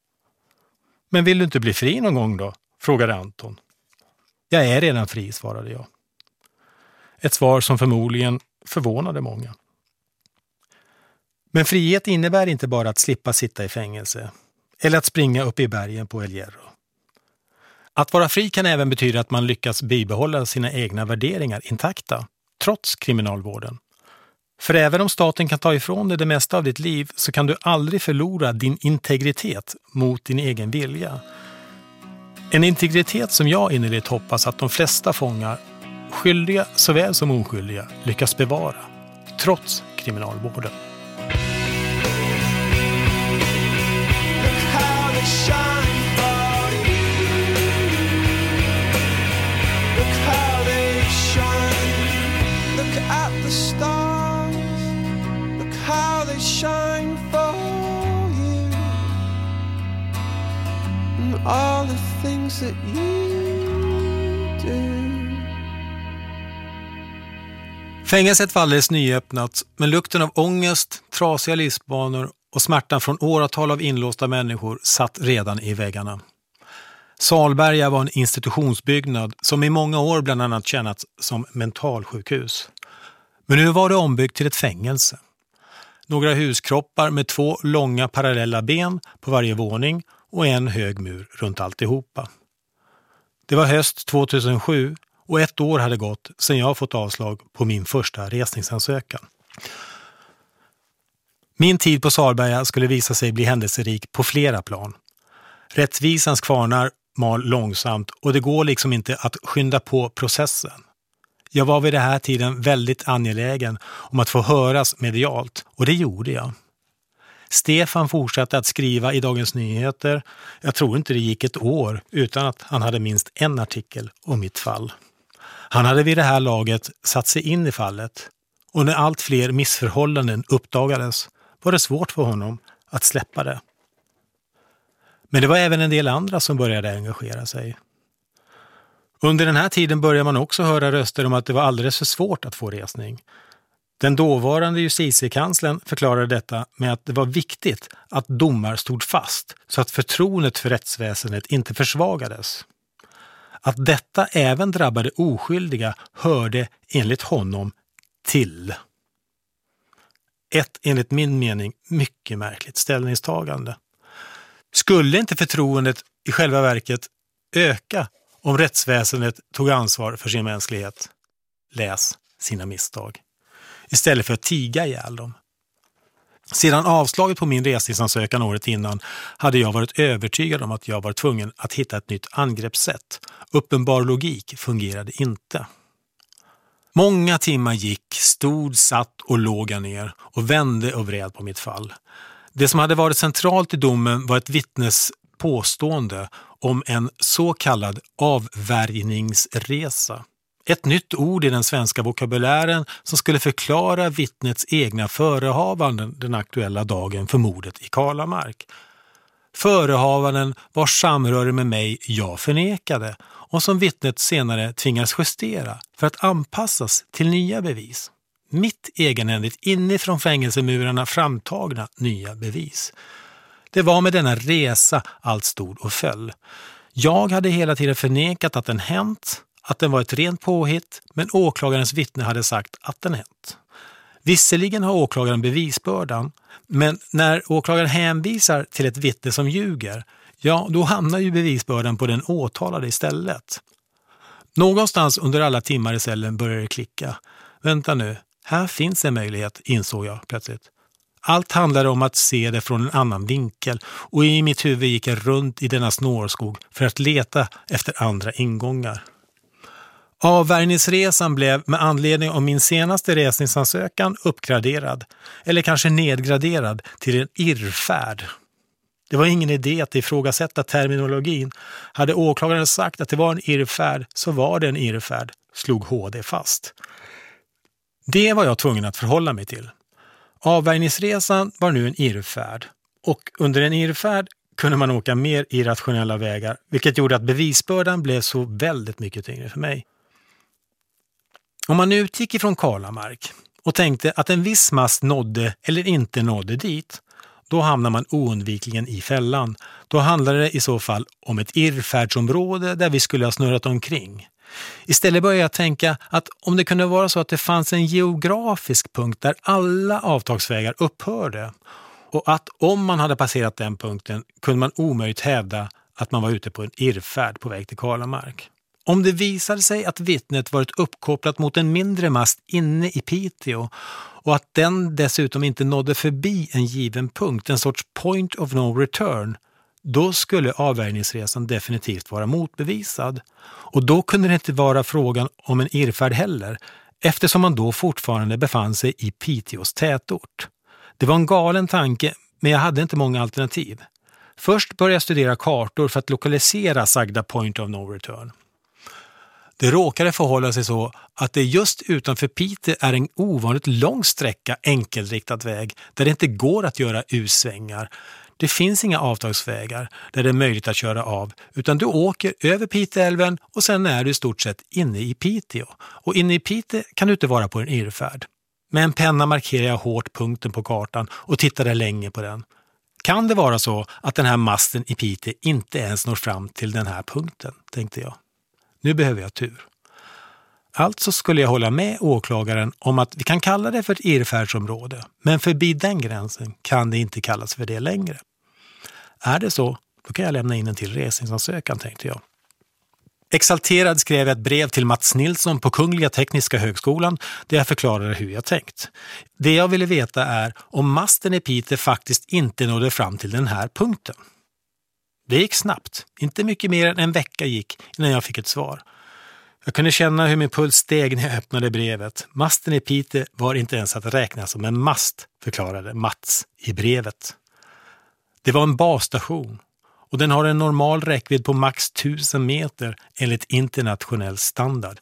Men vill du inte bli fri någon gång då? Frågade Anton. Jag är redan fri, svarade jag. Ett svar som förmodligen förvånade många. Men frihet innebär inte bara att slippa sitta i fängelse eller att springa upp i bergen på El Hierro. Att vara fri kan även betyda att man lyckas bibehålla sina egna värderingar intakta, trots kriminalvården. För även om staten kan ta ifrån dig det mesta av ditt liv så kan du aldrig förlora din integritet mot din egen vilja. En integritet som jag innerligt hoppas att de flesta fångar, skyldiga såväl som oskyldiga, lyckas bevara, trots kriminalvården. All the things that you do. Fängelset var alldeles nyöppnat, men lukten av ångest, trasiga livsbanor och smärtan från åratal av inlåsta människor satt redan i väggarna. Salberga var en institutionsbyggnad som i många år bland annat tjänat som mentalsjukhus. Men nu var det ombyggt till ett fängelse. Några huskroppar med 2 långa parallella ben på varje våning och en hög mur runt alltihopa. Det var höst 2007 och 1 år hade gått sedan jag fått avslag på min första resningsansökan. Min tid på Salberga skulle visa sig bli händelserik på flera plan. Rättvisans kvarnar mal långsamt och det går liksom inte att skynda på processen. Jag var vid det här tiden väldigt angelägen om att få höras medialt och det gjorde jag. Stefan fortsatte att skriva i Dagens Nyheter. Jag tror inte det gick 1 år utan att han hade minst en artikel om mitt fall. Han hade vid det här laget satt sig in i fallet och när allt fler missförhållanden uppdagades var det svårt för honom att släppa det. Men det var även en del andra som började engagera sig. Under den här tiden började man också höra röster om att det var alldeles för svårt att få resning. Den dåvarande justitiekanslern förklarade detta med att det var viktigt att domar stod fast så att förtroendet för rättsväsendet inte försvagades. Att detta även drabbade oskyldiga hörde enligt honom till. Ett enligt min mening mycket märkligt ställningstagande. Skulle inte förtroendet i själva verket öka om rättsväsendet tog ansvar för sin mänsklighet? Läs sina misstag. Istället för att tiga ihjäl dem. Sedan avslaget på min resningsansökan året innan hade jag varit övertygad om att jag var tvungen att hitta ett nytt angreppssätt. Uppenbar logik fungerade inte. Många timmar gick, stod, satt och låg jag ner och vände och vred på mitt fall. Det som hade varit centralt i domen var ett vittnes påstående om en så kallad avvärjningsresa. Ett nytt ord i den svenska vokabulären som skulle förklara vittnets egna förehavanden den aktuella dagen för mordet i Kalamark. Förehavanden vars samröre med mig jag förnekade och som vittnet senare tvingas justera för att anpassas till nya bevis. Mitt egenhändigt inifrån fängelsemurarna framtagna nya bevis. Det var med denna resa allt stod och föll. Jag hade hela tiden förnekat att den hänt, att den var ett rent påhitt, men åklagarens vittne hade sagt att den hänt. Visserligen har åklagaren bevisbördan, men när åklagaren hänvisar till ett vittne som ljuger, ja, då hamnar ju bevisbördan på den åtalade istället. Någonstans under alla timmar i cellen började det klicka. Vänta nu, här finns en möjlighet, insåg jag plötsligt. Allt handlade om att se det från en annan vinkel och i mitt huvud gick jag runt i denna snårskog för att leta efter andra ingångar. Avvärjningsresan blev med anledning av min senaste resningsansökan uppgraderad, eller kanske nedgraderad till en irrfärd. Det var ingen idé att ifrågasätta terminologin. Hade åklagaren sagt att det var en irrfärd så var det en irrfärd, slog HD fast. Det var jag tvungen att förhålla mig till. Avvärjningsresan var nu en irrfärd och under en irrfärd kunde man åka mer irrationella vägar, vilket gjorde att bevisbördan blev så väldigt mycket tyngre för mig. Om man utgick ifrån Kalamark och tänkte att en viss mast nådde eller inte nådde dit, då hamnar man oundvikligen i fällan. Då handlade det i så fall om ett irrfärdsområde där vi skulle ha snurrat omkring. Istället började jag tänka att om det kunde vara så att det fanns en geografisk punkt där alla avtagsvägar upphörde och att om man hade passerat den punkten kunde man omöjligt hävda att man var ute på en irrfärd på väg till Kalamark. Om det visade sig att vittnet varit uppkopplat mot en mindre mast inne i Piteå och att den dessutom inte nådde förbi en given punkt, en sorts point of no return, då skulle avvärjningsresan definitivt vara motbevisad. Och då kunde det inte vara frågan om en irrfärd heller, eftersom man då fortfarande befann sig i Piteås tätort. Det var en galen tanke, men jag hade inte många alternativ. Först började jag studera kartor för att lokalisera sagda point of no return. Det råkade förhålla sig så att det just utanför Piteå är en ovanligt lång sträcka enkelriktad väg där det inte går att göra U-svängar. Det finns inga avtagsvägar där det är möjligt att köra av, utan du åker över Piteälven och sen är du i stort sett inne i Piteå. Och inne i Piteå kan du inte vara på en irrfärd. Med en penna markerar jag hårt punkten på kartan och tittade länge på den. Kan det vara så att den här masten i Piteå inte ens når fram till den här punkten, tänkte jag. Nu behöver jag tur. Alltså skulle jag hålla med åklagaren om att vi kan kalla det för ett irrfärdsområde, men förbi den gränsen kan det inte kallas för det längre. Är det så, då kan jag lämna in en till resningsansökan, tänkte jag. Exalterad skrev jag ett brev till Mats Nilsson på Kungliga Tekniska högskolan där jag förklarade hur jag tänkt. Det jag ville veta är om masten i Piteå faktiskt inte nådde fram till den här punkten. Det gick snabbt, inte mycket mer än en vecka gick innan jag fick ett svar. Jag kunde känna hur min puls steg när jag öppnade brevet. Masten i Piteå var inte ens att räkna som en mast, förklarade Mats i brevet. Det var en basstation och den har en normal räckvidd på max 1000 meter enligt internationell standard.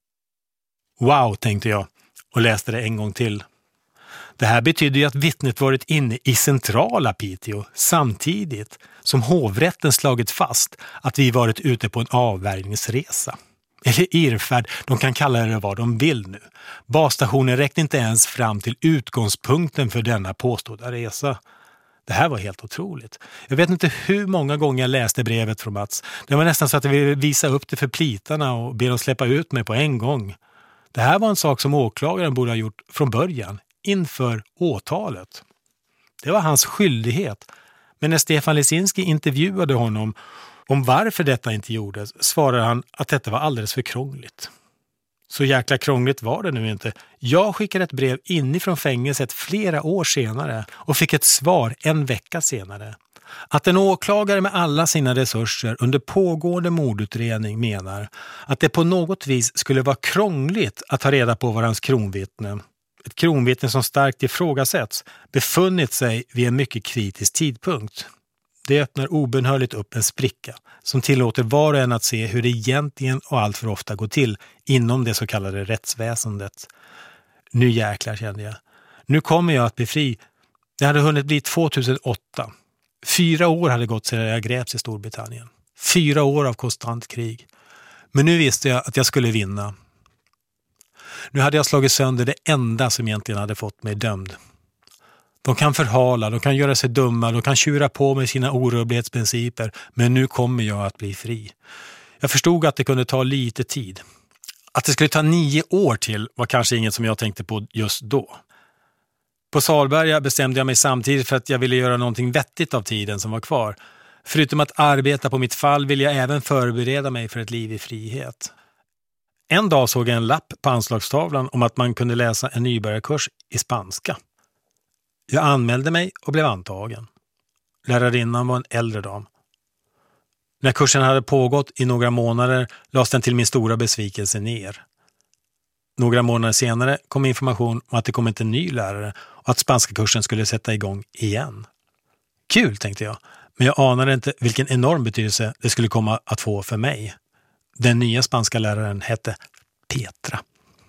Wow, tänkte jag och läste det en gång till. Det här betyder ju att vittnet varit inne i centrala Piteå samtidigt som hovrätten slagit fast att vi varit ute på en avvärjningsresa. Eller irrfärd, de kan kalla det vad de vill nu. Basstationen räckte inte ens fram till utgångspunkten för denna påstådda resa. Det här var helt otroligt. Jag vet inte hur många gånger jag läste brevet från Mats. Det var nästan så att jag ville visa upp det för plitarna och be dem släppa ut mig på en gång. Det här var en sak som åklagaren borde ha gjort från början, inför åtalet. Det var hans skyldighet. Men när Stefan Lesinski intervjuade honom om varför detta inte gjordes, svarade han att detta var alldeles för krångligt. Så jäkla krångligt var det nu inte. Jag skickade ett brev inifrån fängelset flera år senare och fick ett svar en vecka senare. Att en åklagare med alla sina resurser under pågående mordutredning menar att det på något vis skulle vara krångligt att ta reda på vad hans kronvittne, ett kronvittne som starkt ifrågasätts, befunnit sig vid en mycket kritisk tidpunkt. Det öppnar obönhörligt upp en spricka som tillåter var och en att se hur det egentligen och allt för ofta går till inom det så kallade rättsväsendet. Nu jäklar, kände jag. Nu kommer jag att bli fri. Det hade hunnit bli 2008. 4 år hade gått sedan jag greps i Storbritannien. 4 år av konstant krig. Men nu visste jag att jag skulle vinna. Nu hade jag slagit sönder det enda som egentligen hade fått mig dömd. De kan förhala, de kan göra sig dumma, de kan tjura på med sina orubblighetsprinciper, men nu kommer jag att bli fri. Jag förstod att det kunde ta lite tid. Att det skulle ta 9 år till var kanske inget som jag tänkte på just då. På Salberga bestämde jag mig samtidigt för att jag ville göra någonting vettigt av tiden som var kvar. Förutom att arbeta på mitt fall ville jag även förbereda mig för ett liv i frihet. En dag såg jag en lapp på anslagstavlan om att man kunde läsa en nybörjarkurs i spanska. Jag anmälde mig och blev antagen. Lärarinnan var en äldre dam. När kursen hade pågått i några månader lades den till min stora besvikelse ner. Några månader senare kom information om att det kommit en ny lärare och att spanska kursen skulle sätta igång igen. Kul, tänkte jag, men jag anade inte vilken enorm betydelse det skulle komma att få för mig. Den nya spanska läraren hette Petra.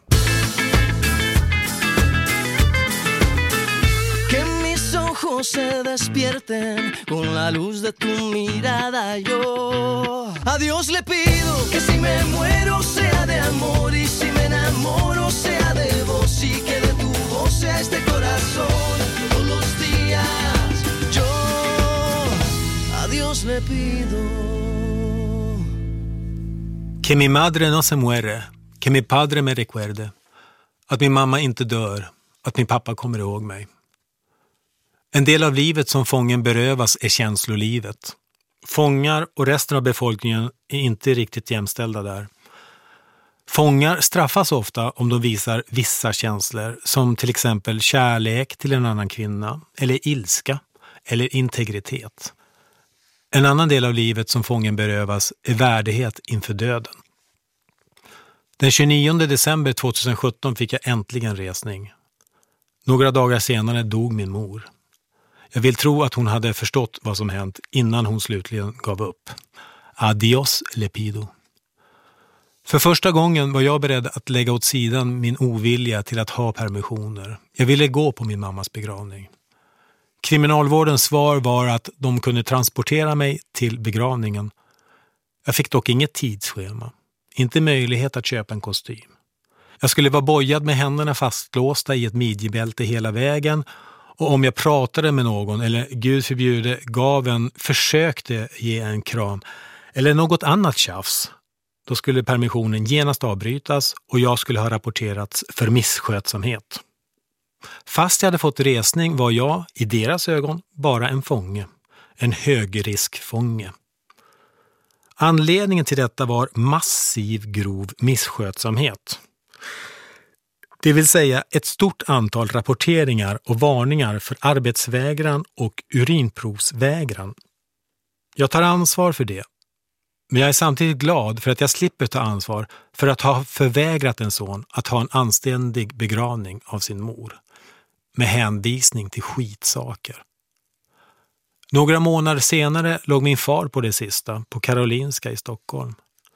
Se despierten con la luz de tu mirada yo a Dios le pido que si me muero sea de amor y si me enamoro sea de vos y que de tu voz sea este corazón todos los días yo a Dios le pido Que mi madre no se muere, que mi padre me recuerde. Att min mamma inte dör, att min pappa kommer ihåg mig. En del av livet som fången berövas är känslolivet. Fångar och resten av befolkningen är inte riktigt jämställda där. Fångar straffas ofta om de visar vissa känslor, som till exempel kärlek till en annan kvinna, eller ilska, eller integritet. En annan del av livet som fången berövas är värdighet inför döden. Den 29 december 2017 fick jag äntligen resning. Några dagar senare dog min mor. Jag vill tro att hon hade förstått vad som hänt innan hon slutligen gav upp. Adios, Lepido. För första gången var jag beredd att lägga åt sidan min ovilja till att ha permissioner. Jag ville gå på min mammas begravning. Kriminalvårdens svar var att de kunde transportera mig till begravningen. Jag fick dock inget tidsschema. Inte möjlighet att köpa en kostym. Jag skulle vara bojad med händerna fastlåsta i ett midjebälte hela vägen. Och om jag pratade med någon eller Gud förbjude försökte ge en kram eller något annat tjafs, då skulle permissionen genast avbrytas och jag skulle ha rapporterats för misskötsamhet. Fast jag hade fått resning var jag, i deras ögon, bara en fånge. En högriskfånge. Anledningen till detta var massiv grov misskötsamhet. Det vill säga ett stort antal rapporteringar och varningar för arbetsvägran och urinprovsvägran. Jag tar ansvar för det. Men jag är samtidigt glad för att jag slipper ta ansvar för att ha förvägrat en son att ha en anständig begravning av sin mor. Med hänvisning till skitsaker. Några månader senare låg min far på det sista på Karolinska i Stockholm.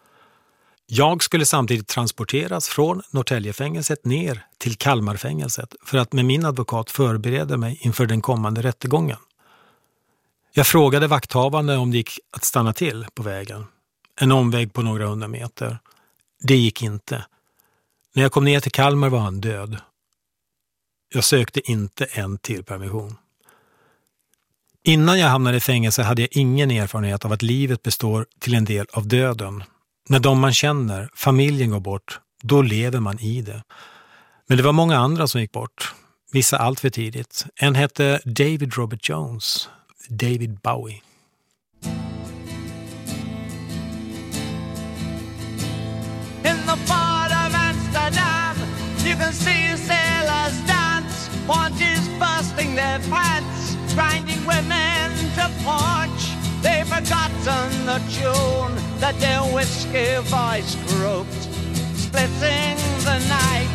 Jag skulle samtidigt transporteras från Norrtäljefängelset ner till Kalmarfängelset för att med min advokat förbereda mig inför den kommande rättegången. Jag frågade vakthavande om det gick att stanna till på vägen. En omväg på några 100 meter. Det gick inte. När jag kom ner till Kalmar var han död. Jag sökte inte en till permission. Innan jag hamnade i fängelse hade jag ingen erfarenhet av att livet består till en del av döden. När de man känner, familjen går bort, då lever man i det. Men det var många andra som gick bort. Vissa allt för tidigt. En hette David Robert Jones. David Bowie. In the port of Amsterdam, you can see sailors dance, porches bursting their pants, grinding women to porch. They've forgotten the tune that their whiskey voice croaked, splitting the night.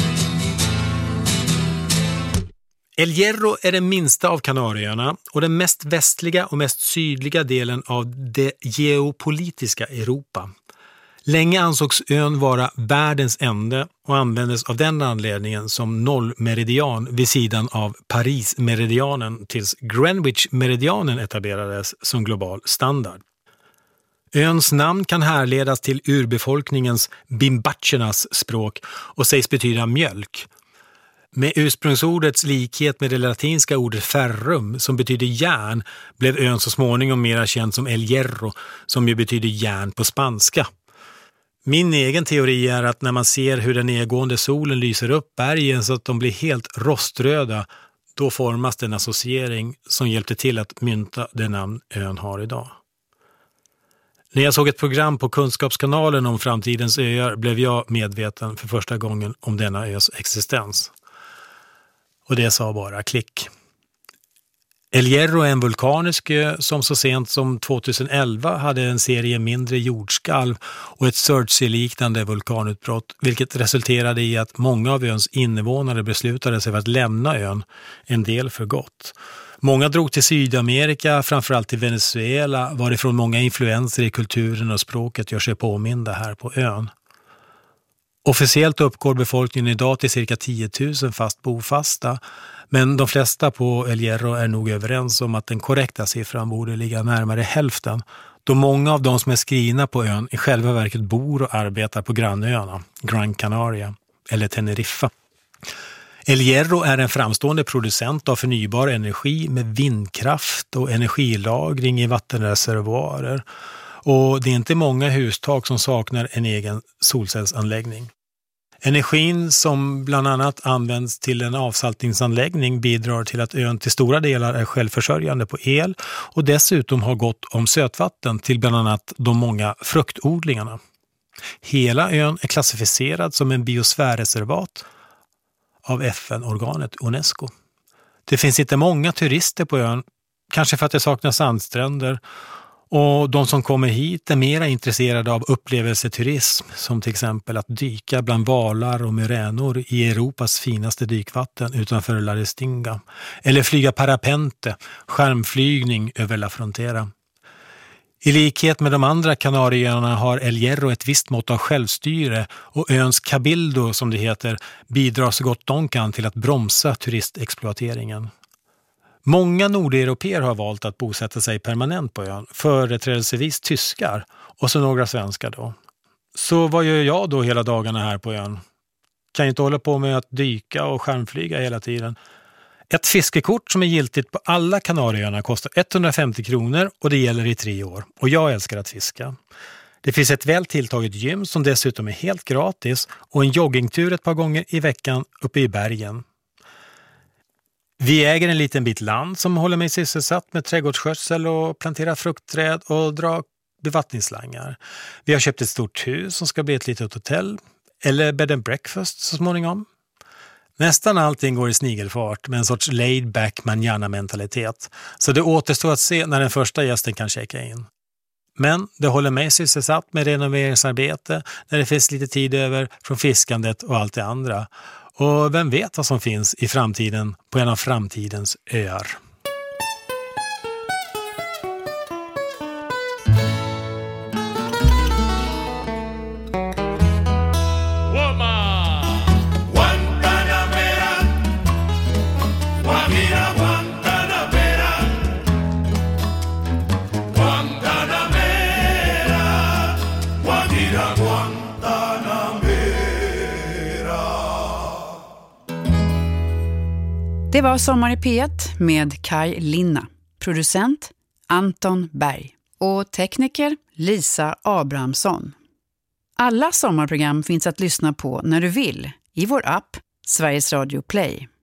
El Hierro är den minsta av Kanarieöarna och den mest västliga och mest sydliga delen av det geopolitiska Europa. Länge ansågs ön vara världens ände och användes av den anledningen som nollmeridian vid sidan av Paris-meridianen tills Greenwich-meridianen etablerades som global standard. Öns namn kan härledas till urbefolkningens bimbachernas språk och sägs betyda mjölk. Med ursprungsordets likhet med det latinska ordet ferrum som betyder järn blev ön så småningom mera känd som El Hierro som ju betyder järn på spanska. Min egen teori är att när man ser hur den nedgående solen lyser upp bergen så att de blir helt roströda, då formas en associering som hjälpte till att mynta det namn ön har idag. När jag såg ett program på Kunskapskanalen om framtidens öar blev jag medveten för första gången om denna ös existens. Och det sa bara klick. El Hierro är en vulkanisk ö som så sent som 2011 hade en serie mindre jordskalv och ett Surtsey-liknande vulkanutbrott, vilket resulterade i att många av öns invånare beslutade sig för att lämna ön, en del för gott. Många drog till Sydamerika, framförallt till Venezuela, varifrån många influenser i kulturen och språket gör sig påminda här på ön. Officiellt uppgår befolkningen idag till cirka 10 000 fast bofasta, men de flesta på El Hierro är nog överens om att den korrekta siffran borde ligga närmare hälften, då många av de som är skrivna på ön i själva verket bor och arbetar på grannöarna, Gran Canaria eller Teneriffa. El Hierro är en framstående producent av förnybar energi med vindkraft och energilagring i vattenreservoarer, och det är inte många hustak som saknar en egen solcellsanläggning. Energin som bland annat används till en avsaltningsanläggning bidrar till att ön till stora delar är självförsörjande på el och dessutom har gott om sötvatten till bland annat de många fruktodlingarna. Hela ön är klassificerad som en biosfärreservat av FN-organet UNESCO. Det finns inte många turister på ön, kanske för att det saknas sandstränder, och de som kommer hit är mera intresserade av upplevelseturism, som till exempel att dyka bland valar och muränor i Europas finaste dykvatten utanför La Restinga, eller flyga parapente, skärmflygning över La Frontera. I likhet med de andra Kanarieöarna har El Hierro ett visst mått av självstyre, och öns cabildo, som det heter, bidrar så gott de kan till att bromsa turistexploateringen. Många nordeuropeer har valt att bosätta sig permanent på ön, företrädelsevis tyskar och så några svenskar då. Så vad gör jag då hela dagarna här på ön? Kan jag inte hålla på med att dyka och skärmflyga hela tiden? Ett fiskekort som är giltigt på alla Kanarieöarna kostar 150 kronor och det gäller i 3 år. Och jag älskar att fiska. Det finns ett väl tilltaget gym som dessutom är helt gratis och en joggingtur ett par gånger i veckan uppe i bergen. Vi äger en liten bit land som håller mig sysselsatt med trädgårdsskötsel och plantera fruktträd och dra bevattningsslangar. Vi har köpt ett stort hus som ska bli ett litet hotell eller bed and breakfast så småningom. Nästan allting går i snigelfart med en sorts laid-back manana-mentalitet, så det återstår att se när den första gästen kan checka in. Men det håller mig sysselsatt med renoveringsarbete när det finns lite tid över från fiskandet och allt det andra. Och vem vet vad som finns i framtiden på en av framtidens öar. Guantanamera, Det var Sommar i P1 med Kaj Linna, producent Anton Berg och tekniker Lisa Abrahamsson. Alla sommarprogram finns att lyssna på när du vill i vår app Sveriges Radio Play.